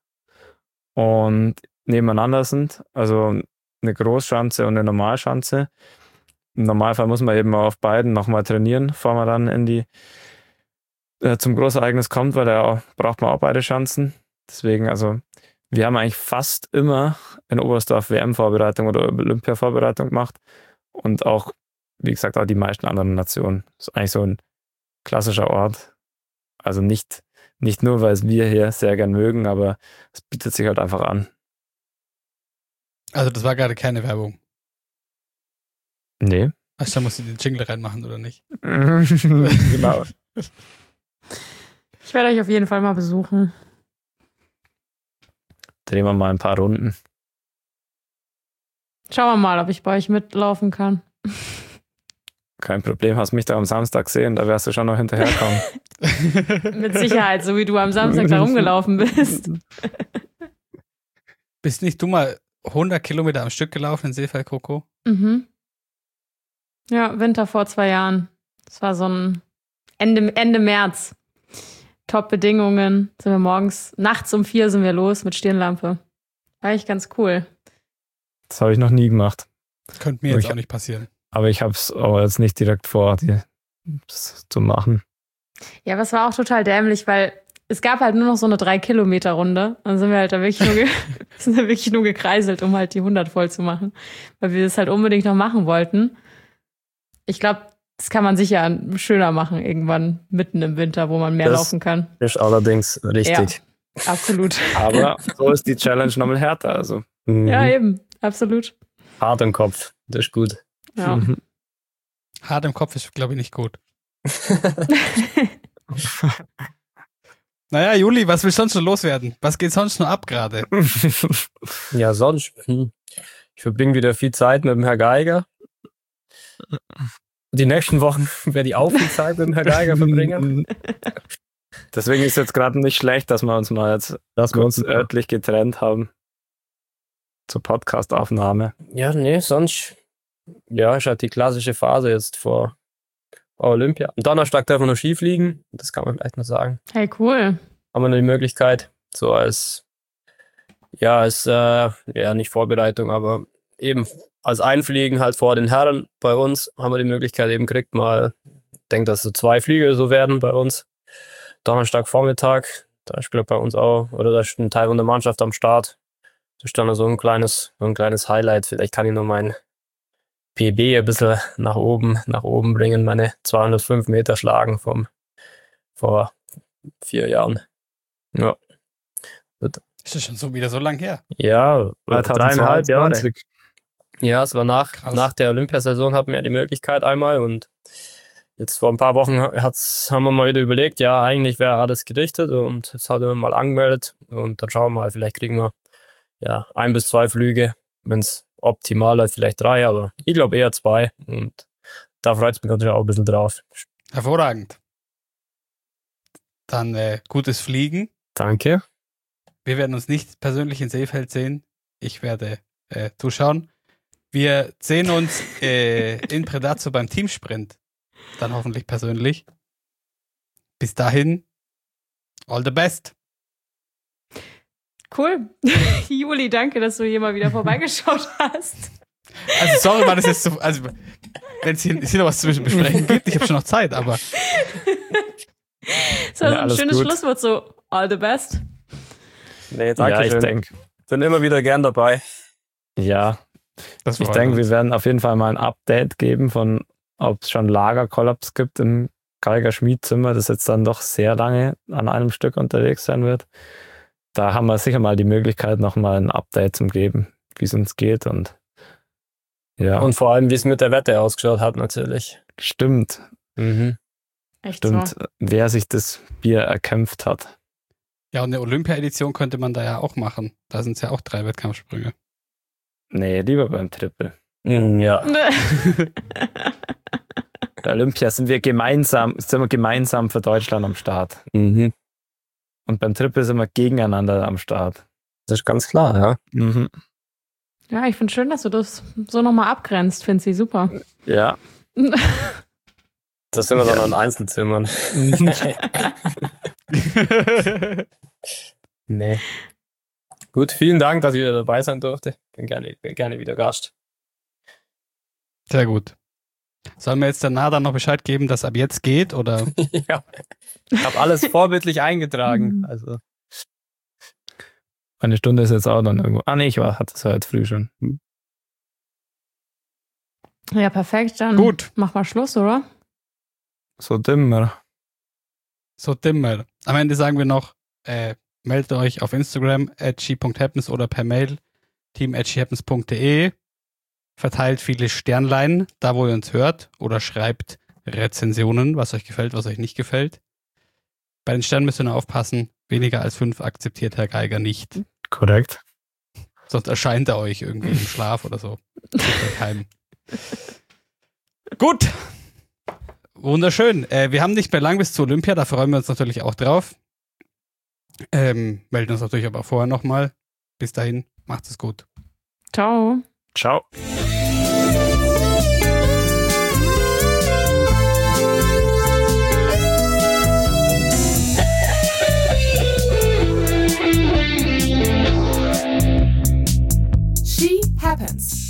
[SPEAKER 1] und nebeneinander sind. Also eine Großschanze und eine Normalschanze. Im Normalfall muss man eben auf beiden nochmal trainieren, bevor man dann in die äh, zum Großereignis kommt, weil da auch, braucht man auch beide Schanzen. Deswegen, also wir haben eigentlich fast immer in Oberstdorf W M-Vorbereitung oder Olympia-Vorbereitung gemacht, und auch, wie gesagt, auch die meisten anderen Nationen. Das ist eigentlich so ein klassischer Ort. Also nicht, nicht nur, weil es wir hier sehr gern mögen, aber es bietet sich halt einfach an.
[SPEAKER 3] Also das war gerade keine Werbung.
[SPEAKER 1] Nee.
[SPEAKER 3] Ach, da musst du den Jingle reinmachen, oder nicht?
[SPEAKER 1] Genau.
[SPEAKER 4] Ich werde euch auf jeden Fall mal besuchen.
[SPEAKER 1] Drehen wir mal ein paar Runden.
[SPEAKER 4] Schauen wir mal, ob ich bei euch mitlaufen kann.
[SPEAKER 1] Kein Problem, hast mich da am Samstag gesehen, da wärst du schon noch hinterherkommen.
[SPEAKER 4] Mit Sicherheit, so wie du am Samstag da rumgelaufen bist.
[SPEAKER 3] Bist nicht du mal hundert Kilometer am Stück gelaufen in Seefeld-Coco?
[SPEAKER 4] Mhm. Ja, Winter vor zwei Jahren. Das war so ein Ende, Ende März. Top-Bedingungen. Sind wir morgens, nachts um vier sind wir los mit Stirnlampe. War eigentlich ganz cool.
[SPEAKER 1] Das habe ich noch nie gemacht.
[SPEAKER 3] Könnte mir jetzt auch nicht passieren.
[SPEAKER 1] Aber ich habe es auch jetzt nicht direkt vor, die, das zu machen.
[SPEAKER 4] Ja, aber es war auch total dämlich, weil es gab halt nur noch so eine drei Kilometer Runde. Dann sind wir halt da wirklich nur, ge- sind da wirklich nur gekreiselt, um halt die hundert voll zu machen. Weil wir das halt unbedingt noch machen wollten. Ich glaube, das kann man sicher schöner machen, irgendwann mitten im Winter, wo man mehr
[SPEAKER 5] Das
[SPEAKER 4] laufen kann.
[SPEAKER 5] Ist allerdings richtig.
[SPEAKER 4] Ja, absolut.
[SPEAKER 1] Aber so ist die Challenge nochmal härter. Also.
[SPEAKER 5] Mhm.
[SPEAKER 4] Ja, eben, absolut.
[SPEAKER 5] Hart im Kopf, das ist gut.
[SPEAKER 4] Ja.
[SPEAKER 1] Mhm.
[SPEAKER 3] Hart im Kopf ist, glaube ich, nicht gut. Naja, Juli, was willst du sonst noch loswerden? Was geht sonst noch ab gerade?
[SPEAKER 5] Ja, sonst. Hm. Ich verbringe wieder viel Zeit mit dem Herr Geiger. Die nächsten Wochen werde ich auch viel Zeit mit dem Herr Geiger verbringen.
[SPEAKER 1] Deswegen ist jetzt gerade nicht schlecht, dass wir uns mal jetzt
[SPEAKER 5] Das
[SPEAKER 1] kurz örtlich getrennt haben zur Podcast-Aufnahme.
[SPEAKER 5] Ja, nee, sonst. Ja, ist halt die klassische Phase jetzt vor Olympia. Am Donnerstag dürfen wir noch Ski fliegen. Das kann man vielleicht noch sagen.
[SPEAKER 4] Hey, cool.
[SPEAKER 5] Haben wir noch die Möglichkeit, so als, ja, als, äh, ja, nicht Vorbereitung, aber eben als Einfliegen halt vor den Herren bei uns haben wir die Möglichkeit eben gekriegt, mal, ich denke, dass so zwei Flüge so werden bei uns. Donnerstag Vormittag, da spielt bei uns auch, oder da ist ein Teil von der Mannschaft am Start. Das ist dann so ein kleines, so ein kleines Highlight. Vielleicht kann ich noch mein P B ein bisschen nach oben, nach oben bringen, meine zweihundertfünf Meter schlagen vom, vor vier Jahren. Ja.
[SPEAKER 3] Ist das schon so wieder so lang her?
[SPEAKER 5] Ja, dreieinhalb Jahre. Ja, es war nach,
[SPEAKER 3] Krass.
[SPEAKER 5] nach der Olympiasaison hatten wir die Möglichkeit einmal und jetzt vor ein paar Wochen hat's, haben wir mal wieder überlegt, ja, eigentlich wäre alles gerichtet und jetzt haben wir mal angemeldet und dann schauen wir mal, vielleicht kriegen wir ja ein bis zwei Flüge, wenn es optimal ist, vielleicht drei, aber ich glaube eher zwei und da freut es mich natürlich auch ein bisschen drauf.
[SPEAKER 3] Hervorragend. Dann äh, gutes Fliegen.
[SPEAKER 5] Danke.
[SPEAKER 3] Wir werden uns nicht persönlich in Seefeld sehen. Ich werde äh, zuschauen. Wir sehen uns äh, in Predazzo beim Teamsprint. Dann hoffentlich persönlich. Bis dahin, all the best.
[SPEAKER 4] Cool. Juli, danke, dass du hier mal wieder vorbeigeschaut hast.
[SPEAKER 3] Also sorry, war das jetzt so, also wenn es hier, hier noch was zu besprechen gibt, ich habe schon noch Zeit, aber
[SPEAKER 4] Das war so
[SPEAKER 1] Ja,
[SPEAKER 4] ein
[SPEAKER 1] alles
[SPEAKER 4] schönes
[SPEAKER 1] gut.
[SPEAKER 4] Schlusswort, so all the best.
[SPEAKER 5] Nee,
[SPEAKER 1] Ja, ich denke,
[SPEAKER 5] Bin immer wieder gern dabei.
[SPEAKER 1] ja,
[SPEAKER 3] das
[SPEAKER 1] ich
[SPEAKER 3] war
[SPEAKER 1] denke,
[SPEAKER 3] uns.
[SPEAKER 1] wir werden auf jeden Fall mal ein Update geben von, ob es schon Lagerkollaps gibt im Geiger Schmiedzimmer, das jetzt dann doch sehr lange an einem Stück unterwegs sein wird. Da haben wir sicher mal die Möglichkeit, nochmal ein Update zu geben, wie es uns geht und ja,
[SPEAKER 5] Und vor allem, wie es mit der Wette ausgeschaut hat, natürlich.
[SPEAKER 1] stimmt,
[SPEAKER 5] Mhm.
[SPEAKER 4] Echt
[SPEAKER 1] stimmt,
[SPEAKER 4] so.
[SPEAKER 1] wer sich das Bier erkämpft hat.
[SPEAKER 3] Ja, und eine Olympia-Edition könnte man da ja auch machen. Da sind es ja auch drei Wettkampfsprünge.
[SPEAKER 1] Nee, lieber beim Triple.
[SPEAKER 5] Mm, Ja.
[SPEAKER 1] Bei Olympia sind wir gemeinsam, sind wir gemeinsam für Deutschland am Start.
[SPEAKER 5] Mhm.
[SPEAKER 1] Und beim Triple sind wir gegeneinander am Start.
[SPEAKER 5] Das ist ganz klar, ja.
[SPEAKER 1] Mhm.
[SPEAKER 4] Ja, ich finde schön, dass du das so nochmal abgrenzt. Finde sie super.
[SPEAKER 1] Ja.
[SPEAKER 5] Das sind wir dann an Einzelzimmern. Nee. Gut, vielen Dank, dass ich wieder dabei sein durfte. Bin gerne, gerne wieder Gast.
[SPEAKER 3] Sehr gut. Sollen wir jetzt danach dann noch Bescheid geben, dass ab jetzt geht? Oder?
[SPEAKER 5] Ja. Ich habe alles vorbildlich eingetragen. Also.
[SPEAKER 1] Eine Stunde ist jetzt auch dann irgendwo. Ah, nee, ich war, hatte es heute früh schon. Hm.
[SPEAKER 4] Ja, perfekt. Dann
[SPEAKER 3] Gut.
[SPEAKER 4] mach mal Schluss, oder?
[SPEAKER 1] So dümmer.
[SPEAKER 3] So dimmer. Am Ende sagen wir noch, äh, meldet euch auf Instagram at ski punkt happens oder per Mail team at ski happens punkt de. Verteilt viele Sternlein, da wo ihr uns hört, oder schreibt Rezensionen, was euch gefällt, was euch nicht gefällt. Bei den Sternen müsst ihr nur aufpassen, weniger als fünf akzeptiert Herr Geiger nicht.
[SPEAKER 1] Korrekt.
[SPEAKER 3] Sonst erscheint er euch irgendwie im Schlaf oder so. Gebt euch heim. Gut, wunderschön. Äh, wir haben nicht mehr lang bis zur Olympia, da freuen wir uns natürlich auch drauf. Ähm, melden uns natürlich aber vorher nochmal. Bis dahin, macht es gut.
[SPEAKER 4] Ciao.
[SPEAKER 1] Ciao.
[SPEAKER 2] She Happens.